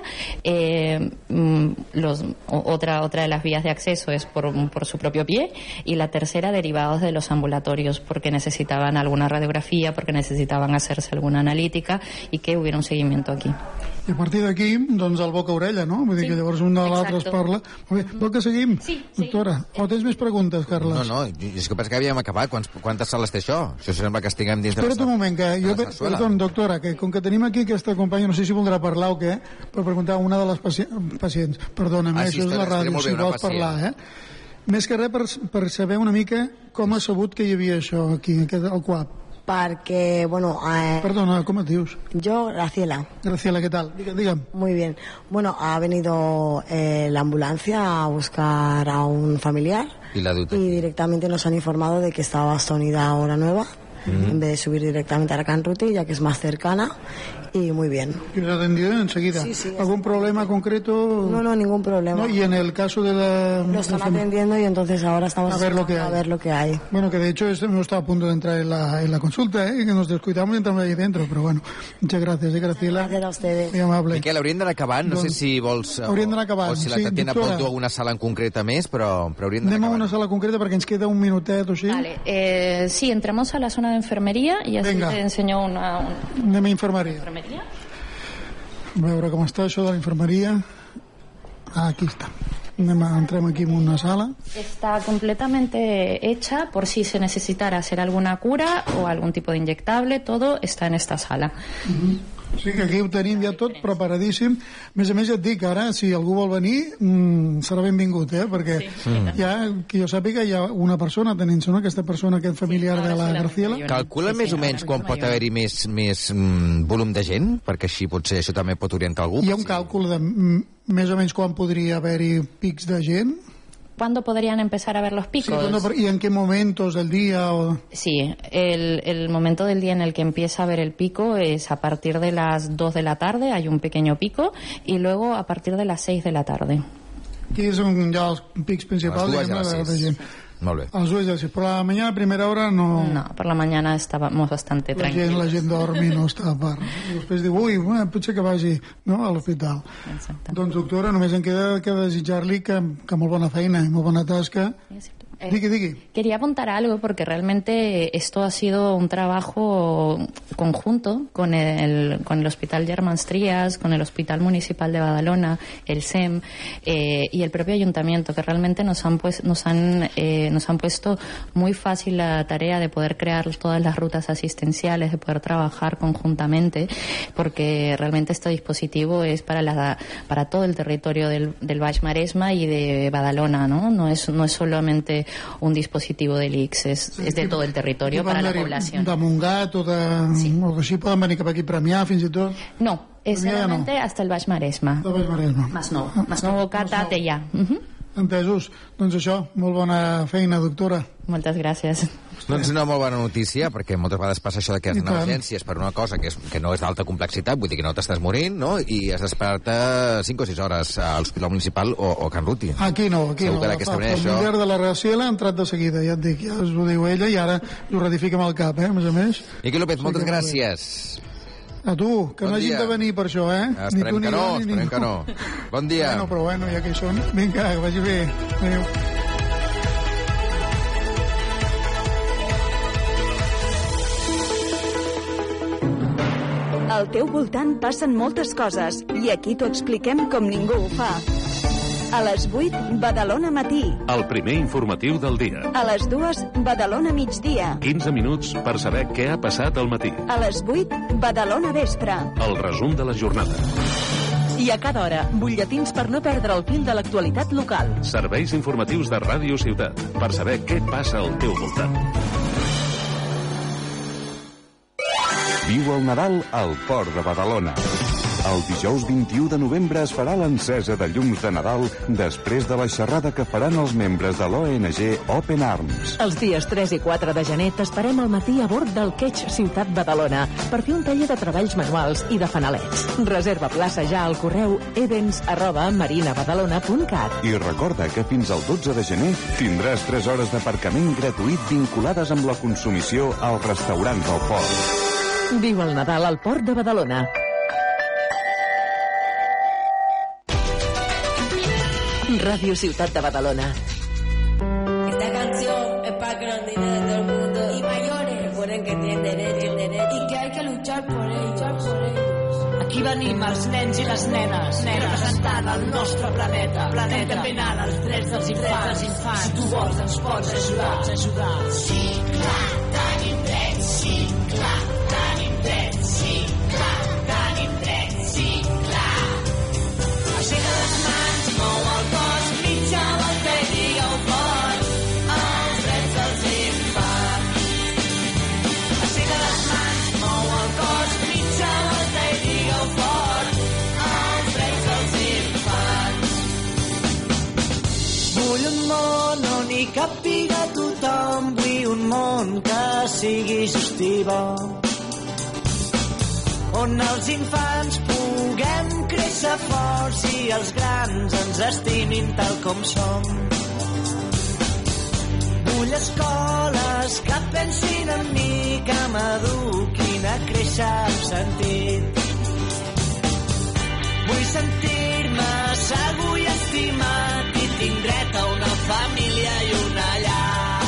Otra de las vías de acceso es por su propio pie, y la tercera derivados de los ambulatorios porque necesitaban alguna radiografía, porque necesitaban hacerse alguna analítica y que hubiera un seguimiento aquí. I a partir d'aquí, doncs, el boca-orella, no? Vull dir que llavors un de l'altre es parla. Molt bé, vol que seguim? Sí. Doctora, o tens més preguntes, Carles? No, és que penso que havíem acabat. Quantes sales té això? Això sembla que estiguem dins Espera't un moment, que jo... Perdó, doctora, que com que tenim aquí aquesta companya, no sé si voldrà parlar o què, per preguntar a una de les pacients. Perdona'm, això és la ràdio, si vols parlar, Més que res per saber una mica com ha sabut que hi havia això aquí, al CUAP. Perquè, bueno... Perdona, ¿cómo te dius? Yo, Graciela. Graciela, ¿qué tal? Dígame. Muy bien. Bueno, ha venido la ambulancia a buscar a un familiar y directamente nos han informado de que estaba hasta Unidad Hora Nueva, en vez de subir directamente a la Can Ruti, ya que es más cercana, y muy bien. ¿Y os ha atendido enseguida? Sí. ¿Algún problema concreto? No, ningún problema. ¿No? Y en el caso de la... Lo están atendiendo y entonces ahora estamos a ver lo que hay. Bueno, que de hecho no está a punto de entrar en la consulta, que nos descuidamos y entramos ahí dentro, pero bueno, muchas gracias, Graciela. Gracias a ustedes. Muy amable. Miquel, hauríem d'anar acabant, no sé si vols... Hauríem d'anar acabant, o si la Tatiana pot dur alguna sala en concreta més, però hauríem d'anar acabant. Anem a una sala concreta perquè ens queda un minutet o així. Vale, sí, entramos a la zona de enfermería y así te enseño una... Anem a infermeria. A veure com està això de la infermeria. Aquí està. Entrem aquí en una sala. Está completamente hecha por si se necesitara hacer alguna cura o algún tipo de inyectable, todo está en esta sala. Sí, que aquí ho tenim ja tot preparadíssim. A més, ja et dic, ara, si algú vol venir, serà benvingut, perquè ja, que jo sàpiga, hi ha una persona tenint-se, aquesta persona, aquest familiar de la Graciela. Calcula més o menys quan pot haver-hi més volum de gent? Perquè així potser això també pot orientar algú. Hi ha un càlcul de més o menys quan podria haver-hi pics de gent? ¿Cuándo podrían empezar a ver los picos? Sí, ¿y en qué momentos del día? Sí, el momento del día en el que empieza a ver el pico es a partir de las 2 de la tarde, hay un pequeño pico, y luego a partir de las 6 de la tarde. Aquí són ja els pics principals de gent. Molt bé. A les 2 ja, però a la mañana, a primera hora, no... No, per la mañana estábamos bastante tranquilos. La gent dorm i no està per... I després diu, potser que vagi a l'hospital. Doncs, doctora, només em queda que desitjar-li que molt bona feina i molt bona tasca. Digui. Quería apuntar algo porque realmente esto ha sido un trabajo conjunto con el Hospital Germans Trias, con el Hospital Municipal de Badalona, el SEM y el propio ayuntamiento, que realmente nos han puesto muy fácil la tarea de poder crear todas las rutas asistenciales, de poder trabajar conjuntamente, porque realmente este dispositivo es para todo el territorio del Baix Maresme y de Badalona, no es solamente un dispositivo de l'ICS, és de tot el territori per a la població. De Montgat o d'així poden venir cap aquí a Premià fins i tot? No, és solamente hasta el Baix Maresme. El Baix Maresme. Masnou, Cata, Teià. Entesos. Doncs això, molt bona feina, doctora. Moltes gràcies. Doncs una molt bona notícia, perquè moltes vegades passa això de que has d'anar a urgències per una cosa que no és d'alta complexitat, vull dir que no t'estàs morint, no? I has d'esperar-te 5 o 6 hores a l'Hospital Municipal o Can Ruti. Aquí no. El familiar de la Graciela ha entrat de seguida, ja et dic, ja us ho diu ella, i ara ho ratifica amb el cap, a més a més. Miquel López, moltes gràcies. A tu, que no hagin de venir per això, Esperem que no. Bon dia. Però ja que hi són. Vinga, que vagi bé. Adéu. Al teu voltant passen moltes coses i aquí t'ho expliquem com ningú ho fa. A les 8, Badalona Matí. El primer informatiu del dia. A les 2, Badalona Migdia. 15 minuts per saber què ha passat al matí. A les 8, Badalona Vespre. El resum de la jornada. I a cada hora, butlletins per no perdre el fil de l'actualitat local. Serveis informatius de Ràdio Ciutat per saber què passa al teu voltant. Viu el Nadal al Port de Badalona. El dijous 21 de novembre es farà l'encesa de llums de Nadal després de la xerrada que faran els membres de l'ONG Open Arms. Els dies 3 i 4 de gener t'esperem al matí a bord del Quetx Ciutat Badalona per fer un taller de treballs manuals i de fanalets. Reserva plaça ja al correu events@marinabadalona.cat. I recorda que fins al 12 de gener tindràs 3 hores d'aparcament gratuït vinculades amb la consumició als restaurants del port. Viu el Nadal al Port de Badalona. Radio Ciutat de Badalona. Esta canción es para que los niños de todo el mundo y mayores recuerden que tienen derecho y que hay que luchar por ellos. Aquí venim els nens i les nenes representant el nostre planeta defensant els drets dels infants. Si tu vols ens pots ajudar. Sí, clar, tenim drets, sí, clar, tenim drets, sí, clar, tenim drets, sí, clar. Aixeca les mans, mou el cos, mitja volta i digue-ho fort, els drets dels infants. Aixeca Vull un món on hi càpiga tothom, vull un món que sigui just i bo, on els infants puguem créixer forts i els grans ens estimin tal com som. Vull escoles que pensin en mi, que m'eduquin a créixer amb sentit. Vull sentir-me segur i estimat i tinc dret a una família i una llar.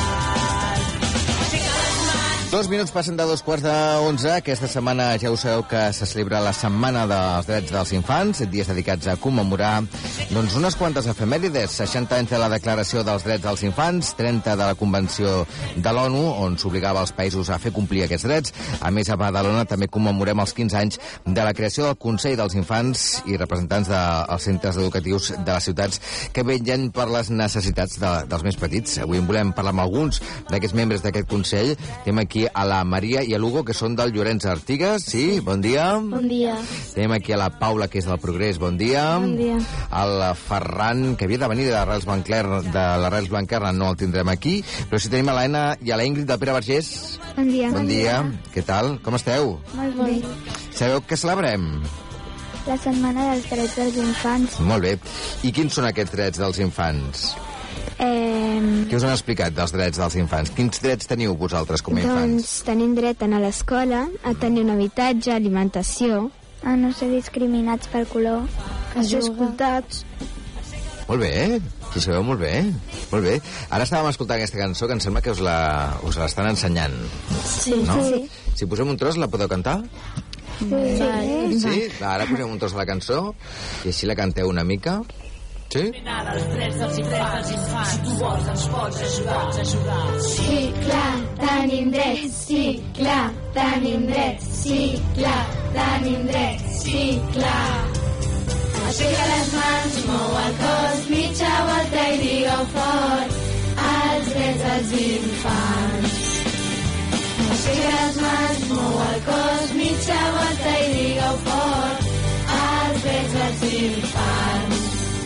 2 minuts passen de 11:15. Aquesta setmana ja ho sabeu que se celebra la Setmana dels Drets dels Infants, dies dedicats a commemorar unes quantes efemèrides, 60 anys de la Declaració dels Drets dels Infants, 30 de la Convenció de l'ONU, on s'obligava els països a fer complir aquests drets. A més, a Badalona també commemorem els 15 anys de la creació del Consell dels Infants i representants dels centres educatius de les ciutats que vetllen per les necessitats dels més petits. Avui en volem parlar amb alguns d'aquests membres d'aquest Consell. Tenim aquí a la Maria i a l'Hugo, que són del Llorenç Artigas. Sí, bon dia. Bon dia. Tenim aquí a la Paula, que és del Progrés. Bon dia. Bon dia. El Ferran, que havia de venir de l'Arrels Blanquerna, no el tindrem aquí, però sí tenim a l'Anna i a la Ingrid del Pere Vergés. Bon dia. Bon dia. Què tal? Com esteu? Molt bé. Sabeu què celebrem? La Setmana dels Drets dels Infants. Molt bé. I quins són aquests drets dels infants? Què us han explicat dels drets dels infants? Quins drets teniu vosaltres com a infants? Doncs tenim dret a anar a l'escola, a tenir un habitatge, alimentació, a no ser discriminats per color, a ser escoltats. Molt bé, ho sabeu molt bé. Molt bé. Ara estàvem escoltant aquesta cançó que em sembla que us l'estan ensenyant. Sí. No? Sí. Si posem un tros, la podeu cantar? Sí. Sí? Ara posem un tros de la cançó i així la canteu una mica. Sí? Els drets dels infants, si tu vols ens pots ajudar. Sí, clar, tenim drets, sí, clar, tenim drets, sí, clar, tenim drets, sí, clar. Aixeca les mans, mou el cos, mitja volta i digue-ho fort, els drets dels infants. Aixeca les mans, mou el cos, mitja volta i digue-ho fort, els drets dels infants.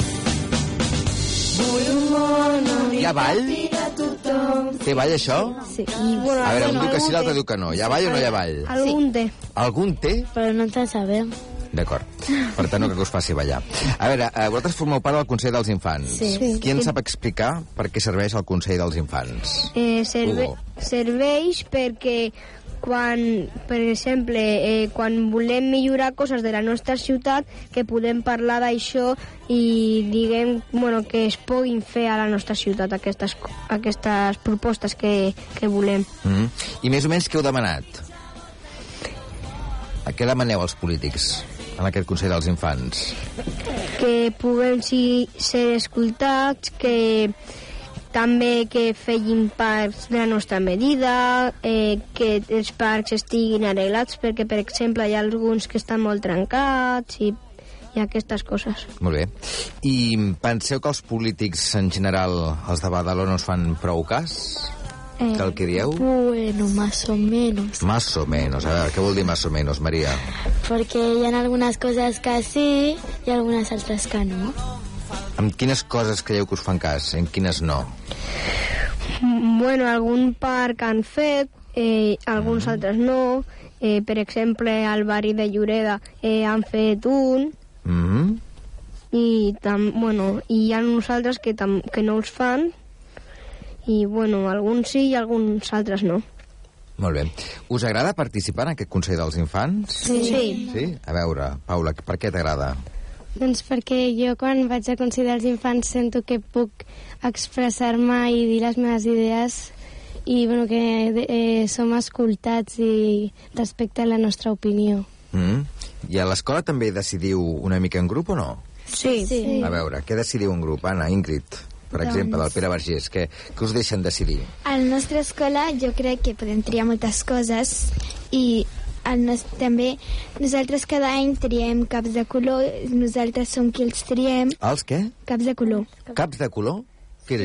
Hi ha ball? Té ball, això? Sí. A veure, un diu que sí, l'altre diu que no. Hi ha ball o no hi ha ball? Algun té. Algun té? Però no ens en sabem. D'acord. Per tant, no que us faci ballar. A veure, vosaltres formeu part del Consell dels Infants. Sí. Qui ens sap explicar per què serveix el Consell dels Infants? Serveix perquè quan, per exemple, quan volem millorar coses de la nostra ciutat, que podem parlar d'això i diguem, que es puguin fer a la nostra ciutat aquestes propostes que volem. I més o menys què heu demanat? Què demaneu als polítics en aquest Consell dels Infants? Que puguem ser escoltats, que també que feien parcs de la nostra medida, que els parcs estiguin arreglats, perquè, per exemple, hi ha alguns que estan molt trencats i aquestes coses. Molt bé. I penseu que els polítics, en general, els de Badalona, us fan prou cas? Del que dieu? Bueno, más o menos. Más o menos. A veure, què vol dir más o menos, Maria? Porque hi ha algunas cosas que sí y algunas altres que no. Amb quines coses creieu que us fan cas? En quines no? Bueno, algun parc han fet, alguns altres no. Per exemple, al barri de Lloreda han fet un. I hi ha uns altres que no els fan. I, alguns sí i alguns altres no. Molt bé. Us agrada participar en aquest Consell dels Infants? Sí. Sí? A veure, Paula, per què t'agrada? Doncs perquè jo quan vaig a Consell dels Infants sento que puc expressar-me i dir les meves idees i que som escoltats i respecte a la nostra opinió. I a l'escola també decidiu una mica en grup o no? Sí. A veure, què decidiu en grup? Anna, Ingrid, per exemple, del Pere Vergés, què us deixen decidir? A la nostra escola jo crec que podem triar moltes coses i també nosaltres cada any triem caps de color, nosaltres som qui els triem. Els què? Caps de color. Caps de color? Què és això?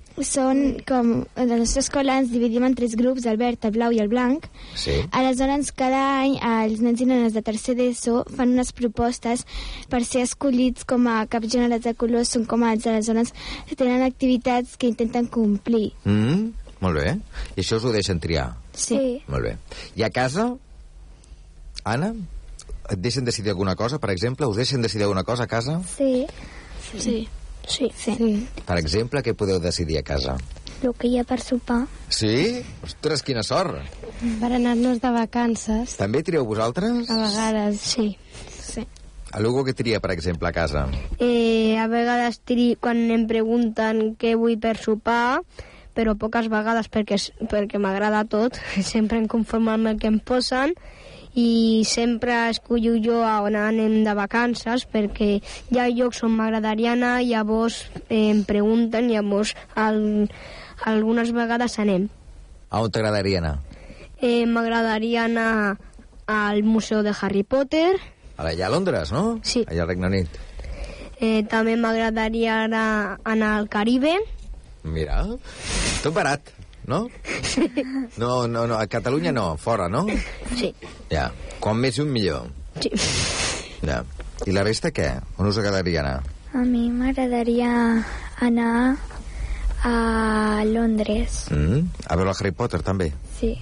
són com... A la nostra escola ens dividim en 3 grups, el verd, el blau i el blanc. Sí. Aleshores, cada any els nens i nenes de tercer d'ESO fan unes propostes per ser escollits com a caps generals de colors, són com els. Aleshores, tenen activitats que intenten complir. Molt bé. I això us ho deixen triar? Sí. Molt bé. I a casa, Anna, et deixen decidir alguna cosa, per exemple? Us deixen decidir alguna cosa a casa? Sí. Sí. Per exemple, què podeu decidir a casa? El que hi ha per sopar. Sí? Ostres, quina sort! Per anar-nos de vacances. També trieu vosaltres? A vegades, sí. Algú que tria, per exemple, a casa? A vegades quan em pregunten què vull per sopar, però poques vegades perquè m'agrada tot. Sempre em conformo amb el que em posen i sempre escollo jo on anem de vacances perquè hi ha llocs on m'agradaria anar, llavors em pregunten, llavors algunes vegades anem. A on t'agradaria anar? M'agradaria anar al Museu de Harry Potter. Allà a Londres, no? Sí. Allà al Regne Unit. També m'agradaria anar al Caribe. Mira, tot barat, no? No, a Catalunya no, fora, no? Sí. Ja, quan més un millor. Sí. Ja. I la resta què? On us agradaria anar? A mi m'agradaria anar a Londres. A veure el Harry Potter, també? Sí.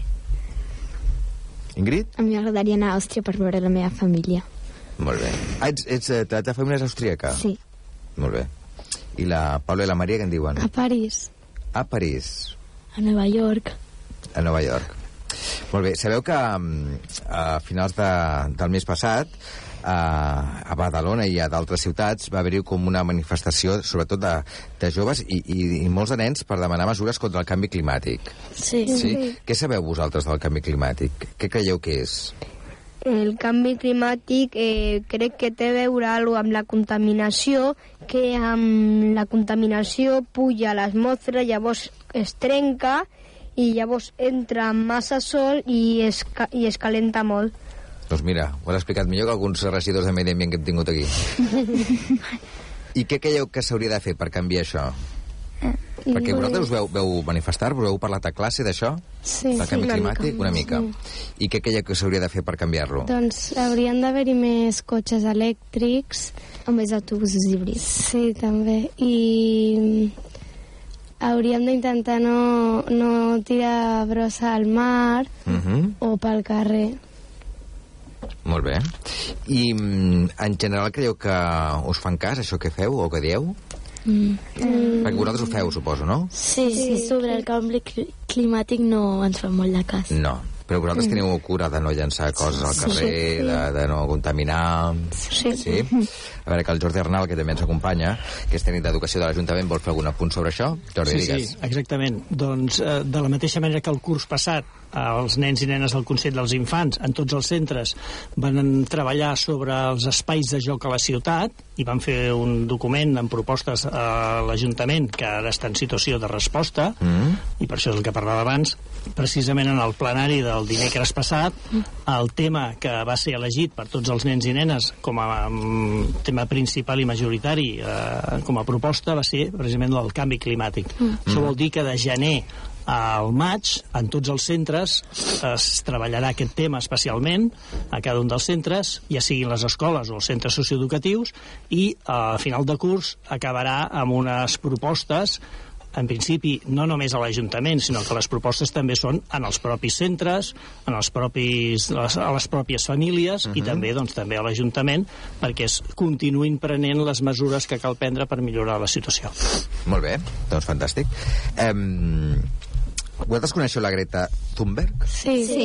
Ingrid? A mi m'agradaria anar a Àustria per veure la meva família. Molt bé. La teva família és austríaca? Sí. Molt bé. I la Paula i la Maria què en diuen? A París. A París. A Nova York. A Nova York. Molt bé. Sabeu que a finals del mes passat a Badalona i a d'altres ciutats va haver-hi com una manifestació, sobretot de joves i molts de nens, per demanar mesures contra el canvi climàtic. Sí. Què sabeu vosaltres del canvi climàtic? Què creieu que és? El canvi climàtic crec que té a veure amb la contaminació, que amb la contaminació puja a l'atmosfera, llavors es trenca i llavors entra massa sol i es calenta molt. Doncs mira, ho has explicat millor que alguns regidors de medi ambient que hem tingut aquí. I què creieu que s'hauria de fer per canviar això? Perquè vosaltres us veu manifestar, us heu parlat a classe d'això? Sí, del canvi climàtic? Una mica. Sí. I què creieu que s'hauria de fer per canviar-lo? Doncs haurien d'haver-hi més cotxes elèctrics. O més autobusos híbrids. Sí, també. I hauríem d'intentar no tirar brossa al mar o pel carrer. Molt bé. I en general creieu que us fan cas, això que feu o que dieu? Perquè vosaltres ho feu, suposo, no? Sí, sobre el canvi climàtic no ens fa molt de cas. No, però vosaltres teniu cura de no llançar coses al carrer, de no contaminar... Sí. A veure, que el Jordi Arnal, que també ens acompanya, que és tècnic d'educació de l'Ajuntament, vol fer algun apunt sobre això? Jordi, digues. Sí, exactament. Doncs de la mateixa manera que el curs passat els nens i nenes del Consell dels Infants en tots els centres van treballar sobre els espais de joc a la ciutat i van fer un document amb propostes a l'Ajuntament que ara està en situació de resposta i per això és el que parlava abans. Precisament en el plenari del dimecres passat el tema que va ser elegit per tots els nens i nenes com a tema principal i majoritari com a proposta va ser precisament el canvi climàtic. Això vol dir que de gener al maig, en tots els centres, es treballarà aquest tema especialment a cada un dels centres, ja siguin les escoles o els centres socioeducatius, i a final de curs acabarà amb unes propostes, en principi, no només a l'Ajuntament, sinó que les propostes també són en els propis centres, a les pròpies famílies i també a l'Ajuntament, perquè es continuïn prenent les mesures que cal prendre per millorar la situació. Molt bé, doncs fantàstic. Vosaltres coneixeu la Greta Thunberg? Sí.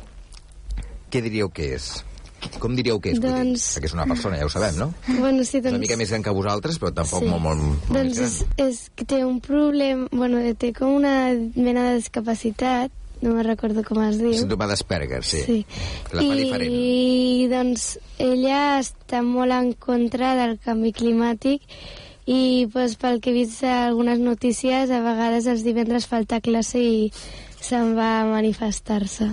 Què diríeu que és? Com diríeu que és? Doncs... Perquè és una persona, ja ho sabem, no? Bueno, sí, doncs... Una mica més gran que vosaltres, però tampoc molt doncs més gran. És que té un problema... Bueno, té com una mena de discapacitat, no me recordo com es diu. Síndrome d'Asperger, sí. La fa diferent. I doncs ella està molt en contra del canvi climàtic i doncs, pel que he vist algunes notícies, a vegades els divendres falta classe i se'n va a manifestar-se.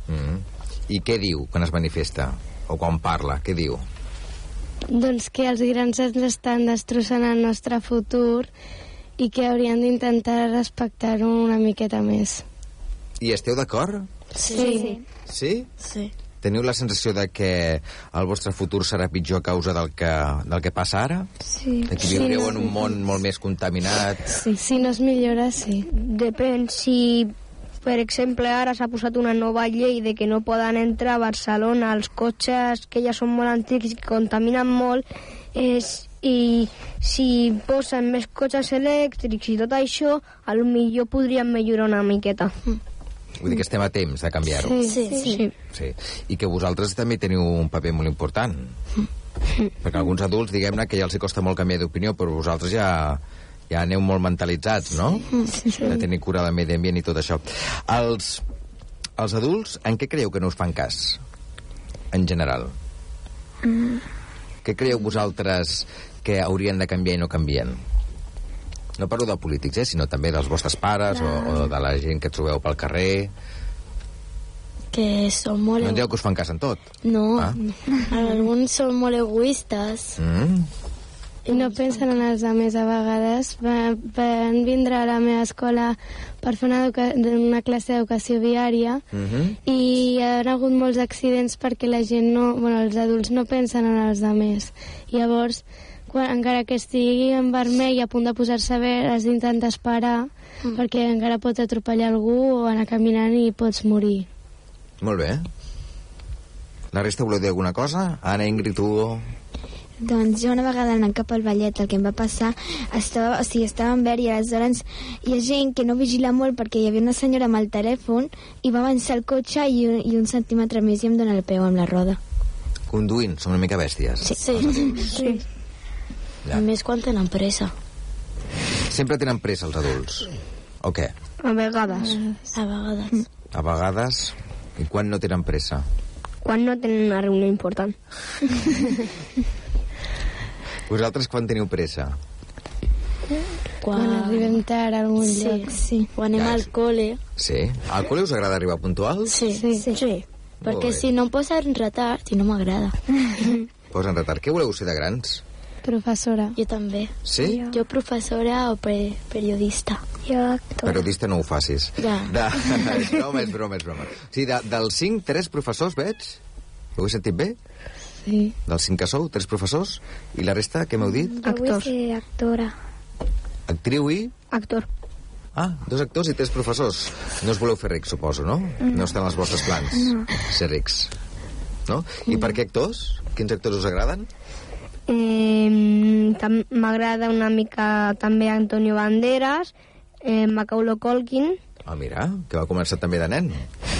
I què diu quan es manifesta? O quan parla, què diu? Doncs que els grans ens estan destrossant el nostre futur i que haurien d'intentar respectar-ho una miqueta més. I esteu d'acord? Sí. Sí? Sí. Teniu la sensació de que el vostre futur serà pitjor a causa del que passa ara? Sí. De que viureu en un món molt més contaminat? Sí. Si no es millora, sí. Depèn si, per exemple, ara s'ha posat una nova llei de que no poden entrar a Barcelona els cotxes que ja són molt antics i que contaminen molt, i si posen més cotxes elèctrics i tot això, potser podrien millorar una miqueta. Vull dir que estem a temps de canviar-ho. Sí. I que vosaltres també teniu un paper molt important. Perquè alguns adults, diguem-ne, que ja els costa molt canviar d'opinió, però vosaltres ja aneu molt mentalitzats, no? De tenir cura del medi ambient i tot això. Els adults, en què creieu que no us fan cas? En general. Què creieu vosaltres que haurien de canviar i no canvien? No parlo de polítics, sinó també dels vostres pares o de la gent que trobeu pel carrer. Que són molt... No dieu que us fan cas en tot? No, alguns són molt egoistes. I no pensen en els altres a vegades. Van vindre a la meva escola per fer una classe d'educació viària i hi ha hagut molts accidents perquè la gent els adults no pensen en els altres. Llavors, encara que estigui en vermell a punt de posar-se verd, has d'intentar esperar perquè encara pots atropellar algú o anar caminant i pots morir. Molt bé. La resta voleu dir alguna cosa? Anna, Ingrid, Hugo... Doncs jo una vegada anant cap al ballet el que em va passar estava en verd i aleshores hi ha gent que no vigila molt perquè hi havia una senyora amb el telèfon i va avançar el cotxe i un centímetre més i em dona el peu amb la roda. Conduint, són una mica bèsties. Sí. Ja. Més quan tenen pressa. Sempre tenen pressa els adults. O què? A vegades. A vegades. I quan no tenen pressa? Quan no tenen una reunió important. Vosaltres quan teniu pressa? Quan arribem tard a algun lloc. Sí. Quan anem al col·le. Sí? Al col·le us agrada arribar puntual? Sí. Perquè si no em posa en retard, si no m'agrada. Posa en retard. Què voleu ser de grans? Professora. Jo també. Sí? Jo professora o periodista. Jo actor. Periodista no ho facis. Ja. És broma. O sigui, dels 5, 3 professors veig? Ho he sentit bé? Sí. Dels 5 que sou, 3 professors? I la resta, què m'heu dit? Jo vull ser actora. Actriu i? Actor. 2 actors i 3 professors. No us voleu fer rics, suposo, no? No estan als vostres plans. No. Ser rics. No? I per què actors? Quins actors us agraden? M'agrada una mica també Antonio Banderas, Macaulay Culkin. Mira, que va començar també de nen.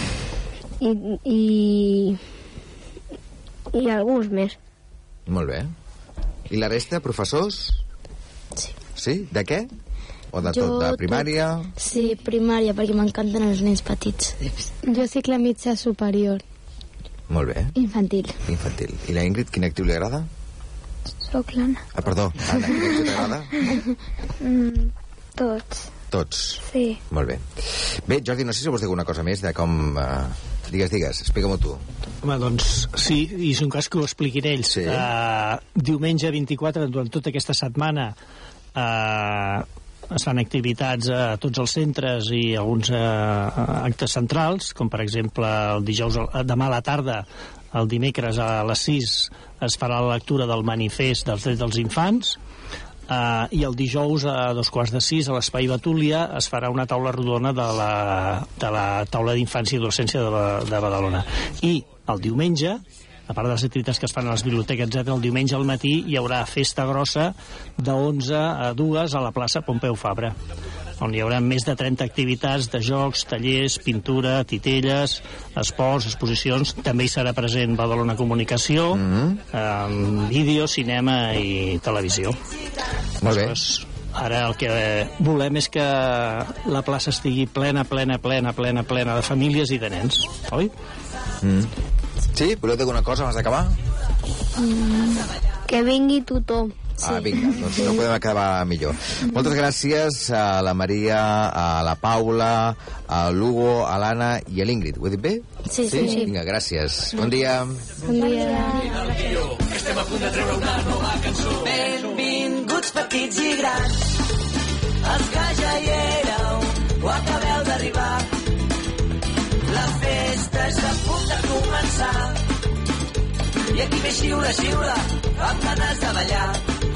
I alguns més. Molt bé. I la resta, professors? Sí? De què? O de tot? De primària? Sí, primària, perquè m'encanten els nens petits. Jo cicle mitjà superior. Molt bé. Infantil. I la Ingrid, quin actiu li agrada? Soc l'Anna. Perdó, Anna, quin actiu t'agrada? Tots? Sí. Molt bé. Bé, Jordi, no sé si vols dir alguna cosa més de com... Digues, explica-m'ho tu. Home, doncs sí, i és un cas que ho expliquin ells. Sí. Diumenge 24, durant tota aquesta setmana, es fan activitats a tots els centres i alguns actes centrals, com per exemple el dijous, demà a la tarda, el dimecres a les 6 es farà la lectura del manifest dels drets dels infants, i el dijous a 5:15 a l'Espai Betúlia es farà una taula rodona de la taula d'infància i adolescència de Badalona. I el diumenge, a part de les activitats que es fan a les biblioteques, etc., el diumenge al matí hi haurà festa grossa de 11 a 2 a la plaça Pompeu Fabra, on hi haurà més de 30 activitats de jocs, tallers, pintura, titelles, esports, exposicions. També hi serà present Badalona Comunicació, vídeo, cinema i televisió. Molt bé. Ara el que volem és que la plaça estigui plena de famílies i de nens, oi? Sí? Voleu dir alguna cosa abans d'acabar? Que vingui tothom. Vinga, doncs no podem acabar millor. Moltes gràcies a la Maria, a la Paula, a l'Hugo, a l'Anna i a l'Ingrid. Ho he dit bé? Sí. Vinga, gràcies. Bon dia. Bon dia. Estem a punt de treure una nova cançó. Benvinguts petits i grans. els que ja hi éreu o acabeu d'arribar. La festa és a punt de començar i aquí ve xiula, xiula, amb ganes de ballar.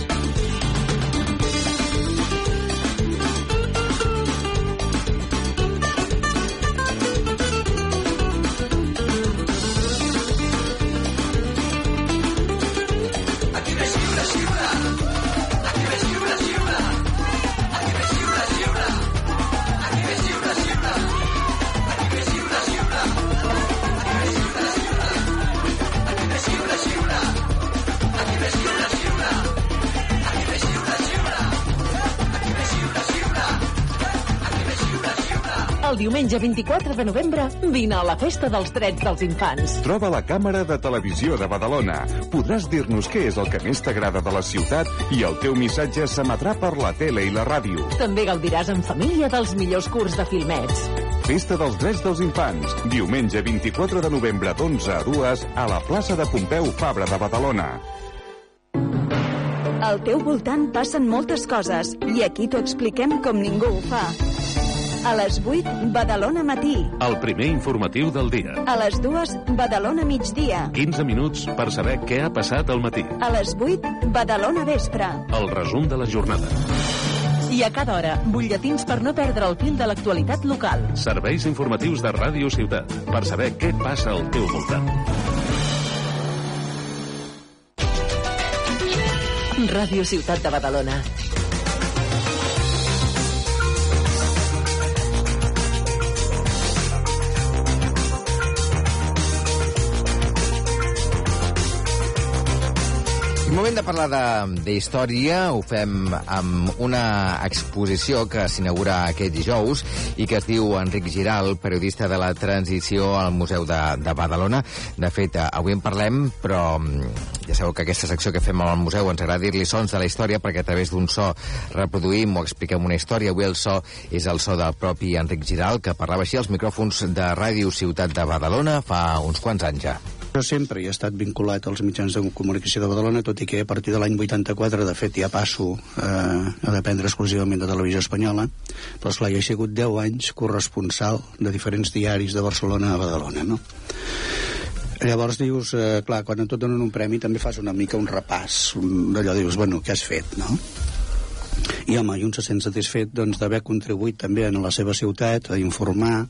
El diumenge 24 de novembre vine a la Festa dels Drets dels Infants. Troba la Càmera de Televisió de Badalona. Podràs dir-nos què és el que més t'agrada de la ciutat i el teu missatge s'emetrà per la tele i la ràdio. També gaudiràs en família dels millors curs de filmets. Festa dels Drets dels Infants. Diumenge 24 de novembre d'11 a 2 a la plaça de Pompeu Fabra de Badalona. Al teu voltant passen moltes coses i aquí t'ho expliquem com ningú ho fa. A les 8, Badalona matí. El primer informatiu del dia. A les 2, Badalona migdia. 15 minuts per saber què ha passat al matí. A les 8, Badalona vespre. El resum de la jornada. I a cada hora, butlletins per no perdre el fil de l'actualitat local. Serveis informatius de Ràdio Ciutat per saber què passa al teu voltant. Ràdio Ciutat de Badalona. Moment de parlar d'història. Ho fem amb una exposició que s'inaugura aquest dijous i que es diu Enric Giral, periodista de la transició al Museu de Badalona. De fet, avui en parlem, però ja sabeu que aquesta secció que fem al museu ens agrada dir-li sons de la història perquè a través d'un so reproduïm o expliquem una història. Avui el so és el so del propi Enric Giral, que parlava així als micròfons de Ràdio Ciutat de Badalona fa uns quants anys ja. Jo sempre he estat vinculat als mitjans de comunicació de Badalona, tot i que a partir de l'any 84, de fet, ja passo a dependre exclusivament de Televisió Espanyola, però esclar, jo he sigut 10 anys corresponsal de diferents diaris de Barcelona a Badalona, no? Llavors dius, clar, quan et donen un premi també fas una mica un repàs, d'allò dius, bueno, què has fet, no? I home, un se sent satisfet doncs, d'haver contribuït també a la seva ciutat, a informar,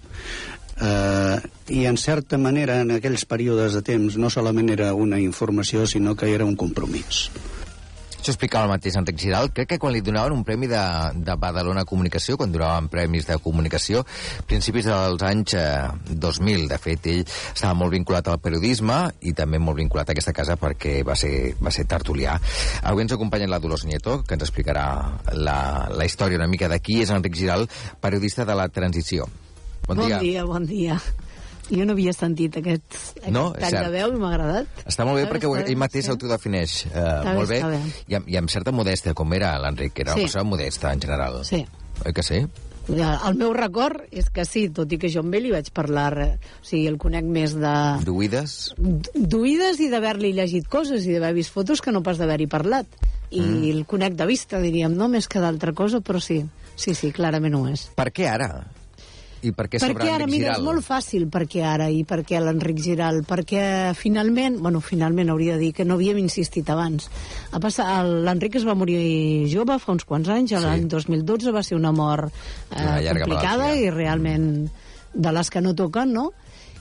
i en certa manera en aquells períodes de temps no solament era una informació sinó que era un compromís. Això explicava el mateix Enric Giral. Crec que quan li donaven un premi de Badalona Comunicació, quan donaven premis de comunicació, principis dels anys 2000, de fet, ell estava molt vinculat al periodisme i també molt vinculat a aquesta casa perquè va ser tertulià. Avui ens acompanya la Dolors Nieto, que ens explicarà la història una mica de qui és Enric Giral, periodista de la transició. Bon dia. Bon dia. Jo no havia sentit aquest tall de veu i m'ha agradat. Està molt bé perquè ell mateix s'autodefineix molt bé i amb certa modèstia, com era l'Enric, era una persona modesta en general. Sí. Oi que sí? El meu record és que sí, tot i que jo amb ell hi vaig parlar, o sigui, el conec més de... D'oïdes? D'oïdes i d'haver-li llegit coses i d'haver vist fotos que no pas d'haver-hi parlat. I el conec de vista, diríem, no més que d'altra cosa, però sí, clarament ho és. Per què ara? I per què sobre Enric Giral? Mira, és molt fàcil per què ara i per què l'Enric Giral, perquè finalment hauria de dir que no havíem insistit abans. L'Enric es va morir jove fa uns quants anys, l'any 2012 va ser una mort complicada i realment de les que no toquen, no?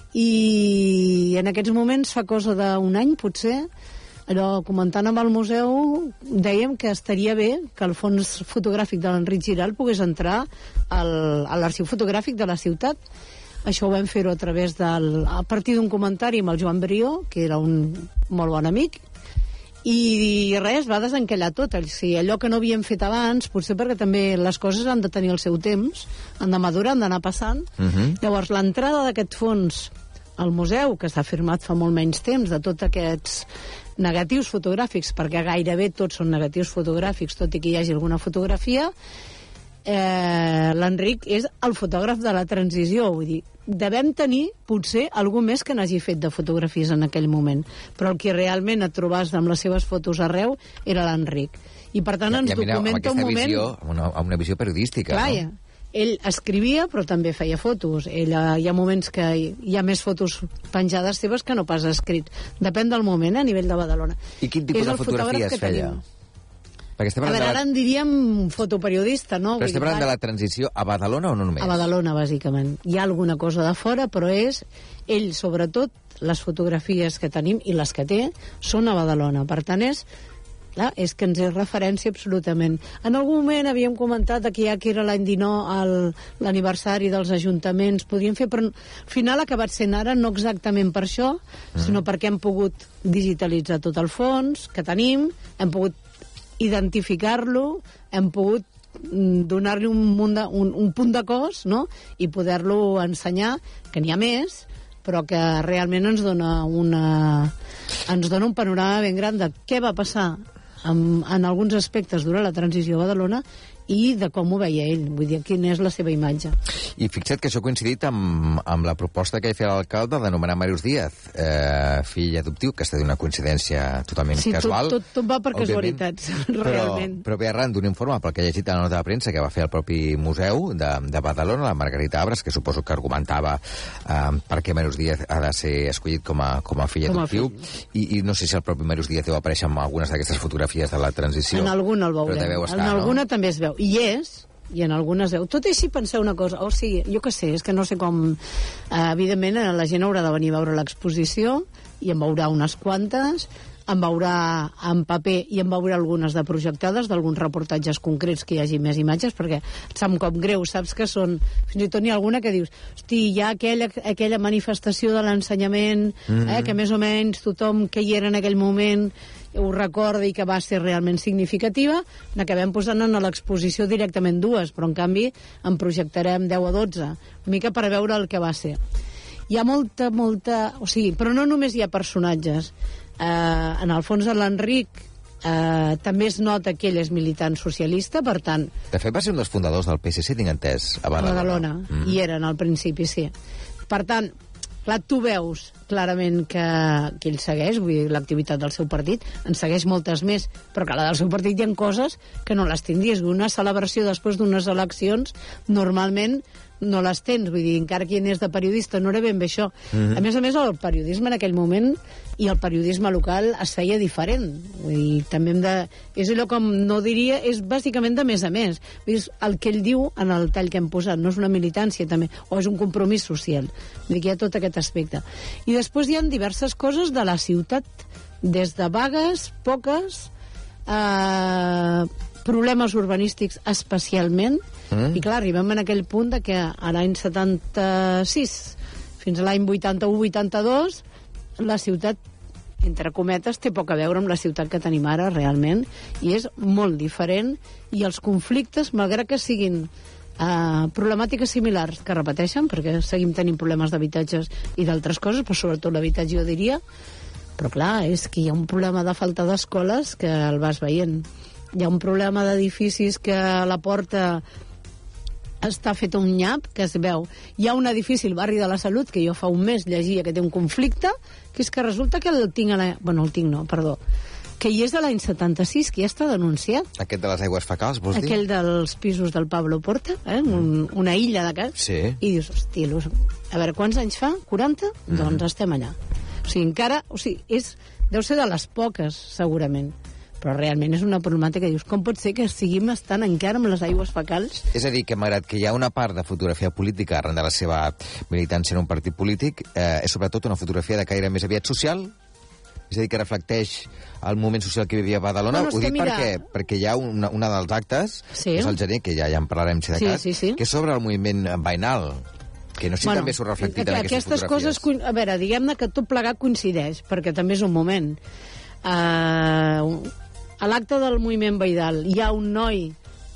I en aquests moments fa cosa d'un any, potser, allò, comentant amb el museu, dèiem que estaria bé que el fons fotogràfic de l'Enric Giral pogués entrar a l'arxiu fotogràfic de la ciutat. Això ho vam fer-ho a partir d'un comentari amb el Joan Brió, que era un molt bon amic, i res, va desencallar tot. O sigui, allò que no havíem fet abans, potser perquè també les coses han de tenir el seu temps, han de madurar, han d'anar passant. Llavors, l'entrada d'aquest fons al museu, que s'ha firmat fa molt menys temps, de tots aquests negatius fotogràfics, perquè gairebé tots són negatius fotogràfics, tot i que hi hagi alguna fotografia, l'Enric és el fotògraf de la transició, vull dir, devem tenir potser algú més que n'hagi fet de fotografies en aquell moment, però el que realment et trobàs amb les seves fotos arreu era l'Enric. I per tant ens documenta un moment... Amb una visió periodística, clar, no? Ell escrivia, però també feia fotos. Hi ha moments que hi ha més fotos penjades seves que no pas escrits. Depèn del moment, a nivell de Badalona. I quin tipus de fotografies feia? A veure, ara en diríem fotoperiodista, no? Però estem parlant de la transició a Badalona o no només? A Badalona, bàsicament. Hi ha alguna cosa de fora, però és ell, sobretot, les fotografies que tenim i les que té són a Badalona. Per tant, és que ens és referència absolutament. En algun moment havíem comentat que ja que era l'any 19, l'aniversari dels ajuntaments, podríem fer, però al final ha acabat sent ara no exactament per això, sinó perquè hem pogut digitalitzar tot el fons que tenim, hem pogut identificar-lo, hem pogut donar-li un punt de cos, no? I poder-lo ensenyar, que n'hi ha més, però que realment ens dona un panorama ben gran de què va passar en alguns aspectes durant la transició a Badalona i de com ho veia ell, vull dir, quina és la seva imatge. I fixa't que això ha coincidit amb la proposta que ha fet l'alcalde d'anomenar Màrius Díaz, fill adoptiu, que està d'una coincidència totalment casual. Sí, tot va per casualitats, realment. Però ve arran d'un informe pel que he llegit a la nota de premsa que va fer el propi museu de Badalona, la Margarita Abres, que suposo que argumentava per què Màrius Díaz ha de ser escollit com a fill adoptiu, i no sé si el propi Màrius Díaz deu aparèixer en algunes d'aquestes fotografies de la transició. En alguna el veurem, en alguna també es veu. I en algunes veu. Tot i així penseu una cosa, o sigui, jo què sé, és que no sé com... evidentment, la gent haurà de venir a veure l'exposició i en veurà unes quantes, en veurà en paper i en veurà algunes de projectades d'alguns reportatges concrets que hi hagi més imatges, perquè et sap com greu, saps que són... Fins i tot n'hi ha alguna que dius, hosti, hi ha aquella manifestació de l'ensenyament, que més o menys tothom que hi era en aquell moment ho recorda i que va ser realment significativa, n'acabem posant en l'exposició directament dues, però en canvi en projectarem 10 o 12, una mica per veure el que va ser. Hi ha molta... O sigui, però no només hi ha personatges. En el fons de l'Enric també es nota que ell és militant socialista, per tant... De fet, va ser un dels fundadors del PSC, tinc entès, a Badalona. Hi eren al principi, sí. Per tant, clar, tu veus clarament que ell segueix, vull dir, l'activitat del seu partit, en segueix moltes més, però que la del seu partit hi ha coses que no les tindries. Una celebració després d'unes eleccions, normalment no les tens, vull dir, encara qui n'és de periodista, no era ben bé això. A més, el periodisme en aquell moment i el periodisme local es feia diferent. Vull dir, també hem de... És allò com, no diria, és bàsicament de més a més. Vull dir, el que ell diu en el tall que hem posat, no és una militància també, o és un compromís social. Vull dir que hi ha tot aquest aspecte. I després hi ha diverses coses de la ciutat, des de vagues, poques, problemes urbanístics especialment, i clar, arribem en aquell punt de que a l'any 76 fins a l'any 81-82 la ciutat, entre cometes, té poc a veure amb la ciutat que tenim ara realment, i és molt diferent, i els conflictes, malgrat que siguin problemàtiques similars que repeteixen, perquè seguim tenint problemes d'habitatges i d'altres coses, però sobretot l'habitatge jo diria, però clar, és que hi ha un problema de falta d'escoles que el vas veient. Hi ha un problema d'edificis que a la porta està fet un nyap, que es veu. Hi ha un edifici, el barri de la Salut, que jo fa un mes llegia que té un conflicte, que és que resulta que el tinc que hi és de l'any 76, que ja està denunciat. Aquest de les aigües fecals, vols dir? Aquell dels pisos del Pablo Porta, una illa de cas. Sí. I dius, hòstia, a veure, quants anys fa? 40? Doncs estem allà. O sigui, encara... deu ser de les poques, segurament. Però realment és una problemàtica que dius, com pot ser que seguim estant encara amb les aigües fecals? És a dir, que malgrat que hi ha una part de fotografia política arran de la seva militància en un partit polític, és sobretot una fotografia de caire més aviat social? És a dir, que reflecteix el moment social que vivia a Badalona? Ho dic perquè hi ha una dels actes, que és el gener, que ja en parlarem si de cas, que és sobre el moviment veïnal, que no sé si també s'ho reflectit en aquestes fotografies. A veure, diguem-ne que tot plegat coincideix, perquè també és un moment. A l'acte del moviment veïnal hi ha un noi,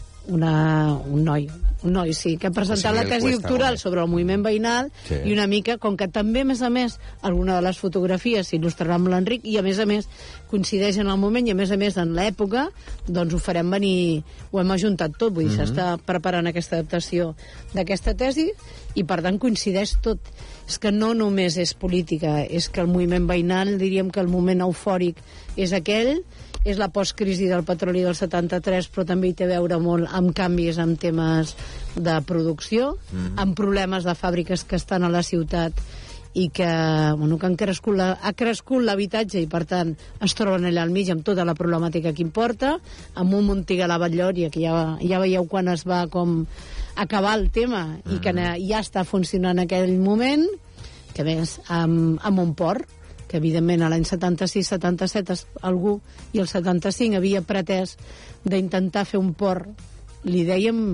sí, que ha presentat la tesi doctoral sobre el moviment veïnal, i una mica, com que també, a més a més, alguna de les fotografies s'il·lustrarà amb l'Enric, i a més, coincideix en el moment i, a més en l'època, doncs ho farem venir, ho hem ajuntat tot, vull dir, s'està preparant aquesta adaptació d'aquesta tesi i, per tant, coincideix tot. És que no només és política, és que el moviment veïnal, diríem que el moment eufòric és aquell, és la postcrisi del petroli del 73, però també hi té a veure molt amb canvis en temes de producció, amb problemes de fàbriques que estan a la ciutat i que han crescut l'habitatge i, per tant, es troben allà al mig amb tota la problemàtica que importa, amb un Montiguer a la Batllòria, que ja veieu quan es va com acabar el tema i que ja està funcionant en aquell moment, que més, amb un port, que evidentment a l'any 76-77 algú, i el 75 havia pretès d'intentar fer un port, li dèiem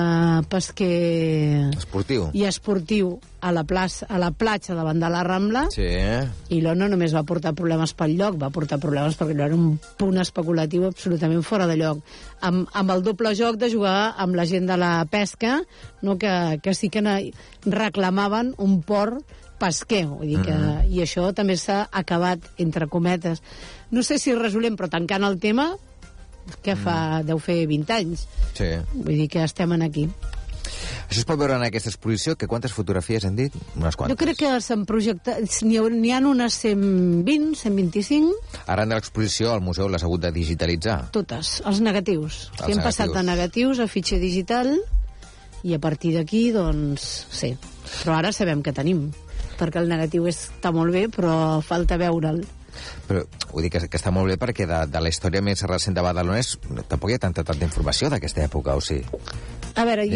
pesquer esportiu i esportiu a la platja davant de la Rambla, i allò no només va portar problemes pel lloc, va portar problemes perquè allò era un punt especulatiu absolutament fora de lloc, amb el doble joc de jugar amb la gent de la pesca, no? que sí que reclamaven un port pesquer, vull dir que, i això també s'ha acabat, entre cometes. No sé si resolem, però tancant el tema, que deu fer 20 anys. Sí. Vull dir que estem aquí. Això es pot veure en aquesta exposició, que quantes fotografies han dit? Unes quantes. Jo crec que s'han projectat, n'hi ha unes 120, 125. Arran de l'exposició, el museu l'has hagut de digitalitzar? Totes, els negatius. Hem passat de negatius a fitxer digital, i a partir d'aquí, doncs, sí. Però ara sabem que tenim, perquè el negatiu està molt bé, però falta veure'l. Però ho dic que està molt bé perquè de la història més recent de Badalona tampoc hi ha tanta informació d'aquesta època, o sí? A veure,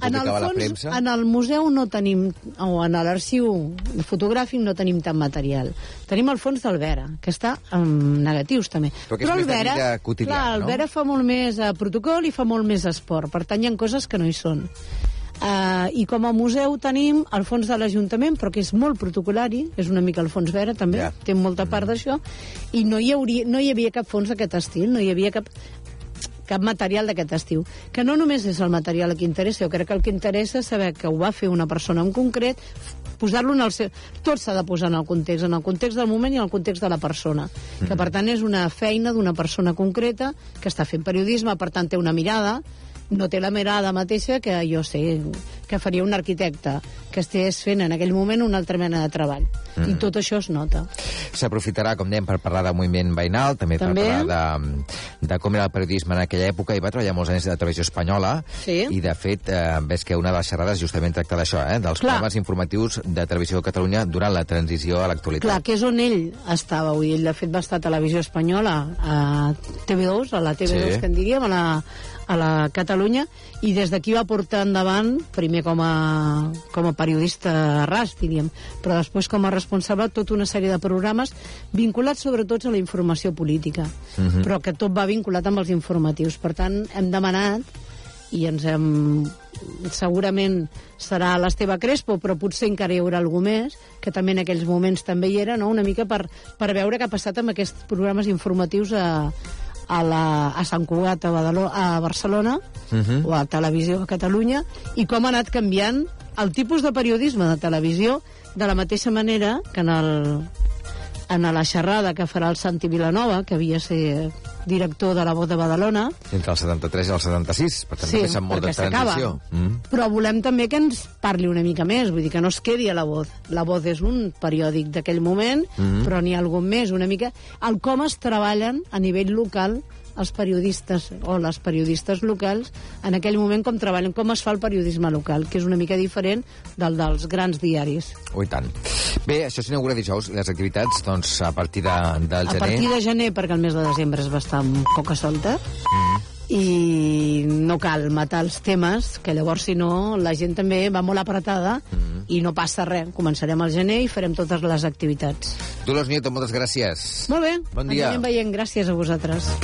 en el museu no tenim, o en l'arxiu fotogràfic no tenim tant material. Tenim el fons del Vera, que està en negatius també. Però és més de vida quotidiana, no? El Vera fa molt més protocol i fa molt més esport, per tant hi ha coses que no hi són. I com a museu tenim el fons de l'Ajuntament, però que és molt protocolari, és una mica el fons Vera també, té molta part d'això, i no hi havia cap fons d'aquest estil, no hi havia cap material d'aquest estil, que no només és el material que interessa, jo crec que el que interessa és saber que ho va fer una persona en concret, posar-lo en el seu... Tot s'ha de posar en el context del moment i en el context de la persona, que per tant és una feina d'una persona concreta que està fent periodisme, per tant té una mirada, no té la mirada mateixa que jo sé que faria un arquitecte que estigués fent en aquell moment una altra mena de treball. I tot això es nota. S'aprofitarà, com dèiem, per parlar del moviment veïnal, també per parlar de com era el periodisme en aquella època. I va treballar molts anys de Televisió Espanyola, i de fet ves que una de les xerrades justament tracta d'això, dels programes informatius de Televisió de Catalunya durant la transició a l'actualitat. Clar, que és on ell estava. Ell, de fet, va estar a Televisió Espanyola, a TV2, a la TV2, que en diríem, a la Catalunya, i des d'aquí va portar endavant, primer com a periodista ras, diríem, però després com a responsable tota una sèrie de programes vinculats sobretot a la informació política, però que tot va vinculat amb els informatius. Per tant, hem demanat, i segurament serà l'Esteve Crespo, però potser encara hi haurà algú més, que també en aquells moments també hi era, no? Una mica per veure què ha passat amb aquests programes informatius a Sant Cugat, a Barcelona, o a Televisió de Catalunya, i com ha anat canviant el tipus de periodisme de televisió, de la mateixa manera que en la xerrada que farà el Santi Vilanova, que havia ser director de La Voz de Badalona. Entre el 73 i el 76, per tant, també sap molt de transició. Però volem també que ens parli una mica més, vull dir que no es quedi a La Voz. La Voz és un periòdic d'aquell moment, però n'hi ha algun més, una mica el com es treballen a nivell local els periodistes o les periodistes locals en aquell moment, com treballen, com es fa el periodisme local, que és una mica diferent del dels grans diaris. I tant. Bé, això s'inaugura dijous, les activitats, doncs, a partir del gener. A partir de gener, perquè el mes de desembre és bastant poca solta, i no cal matar els temes, que llavors, si no, la gent també va molt apretada i no passa res. Començarem al gener i farem totes les activitats. Dolors Nieto, moltes gràcies. Molt bé. Bon dia. Ens anem veient. Gràcies a vosaltres.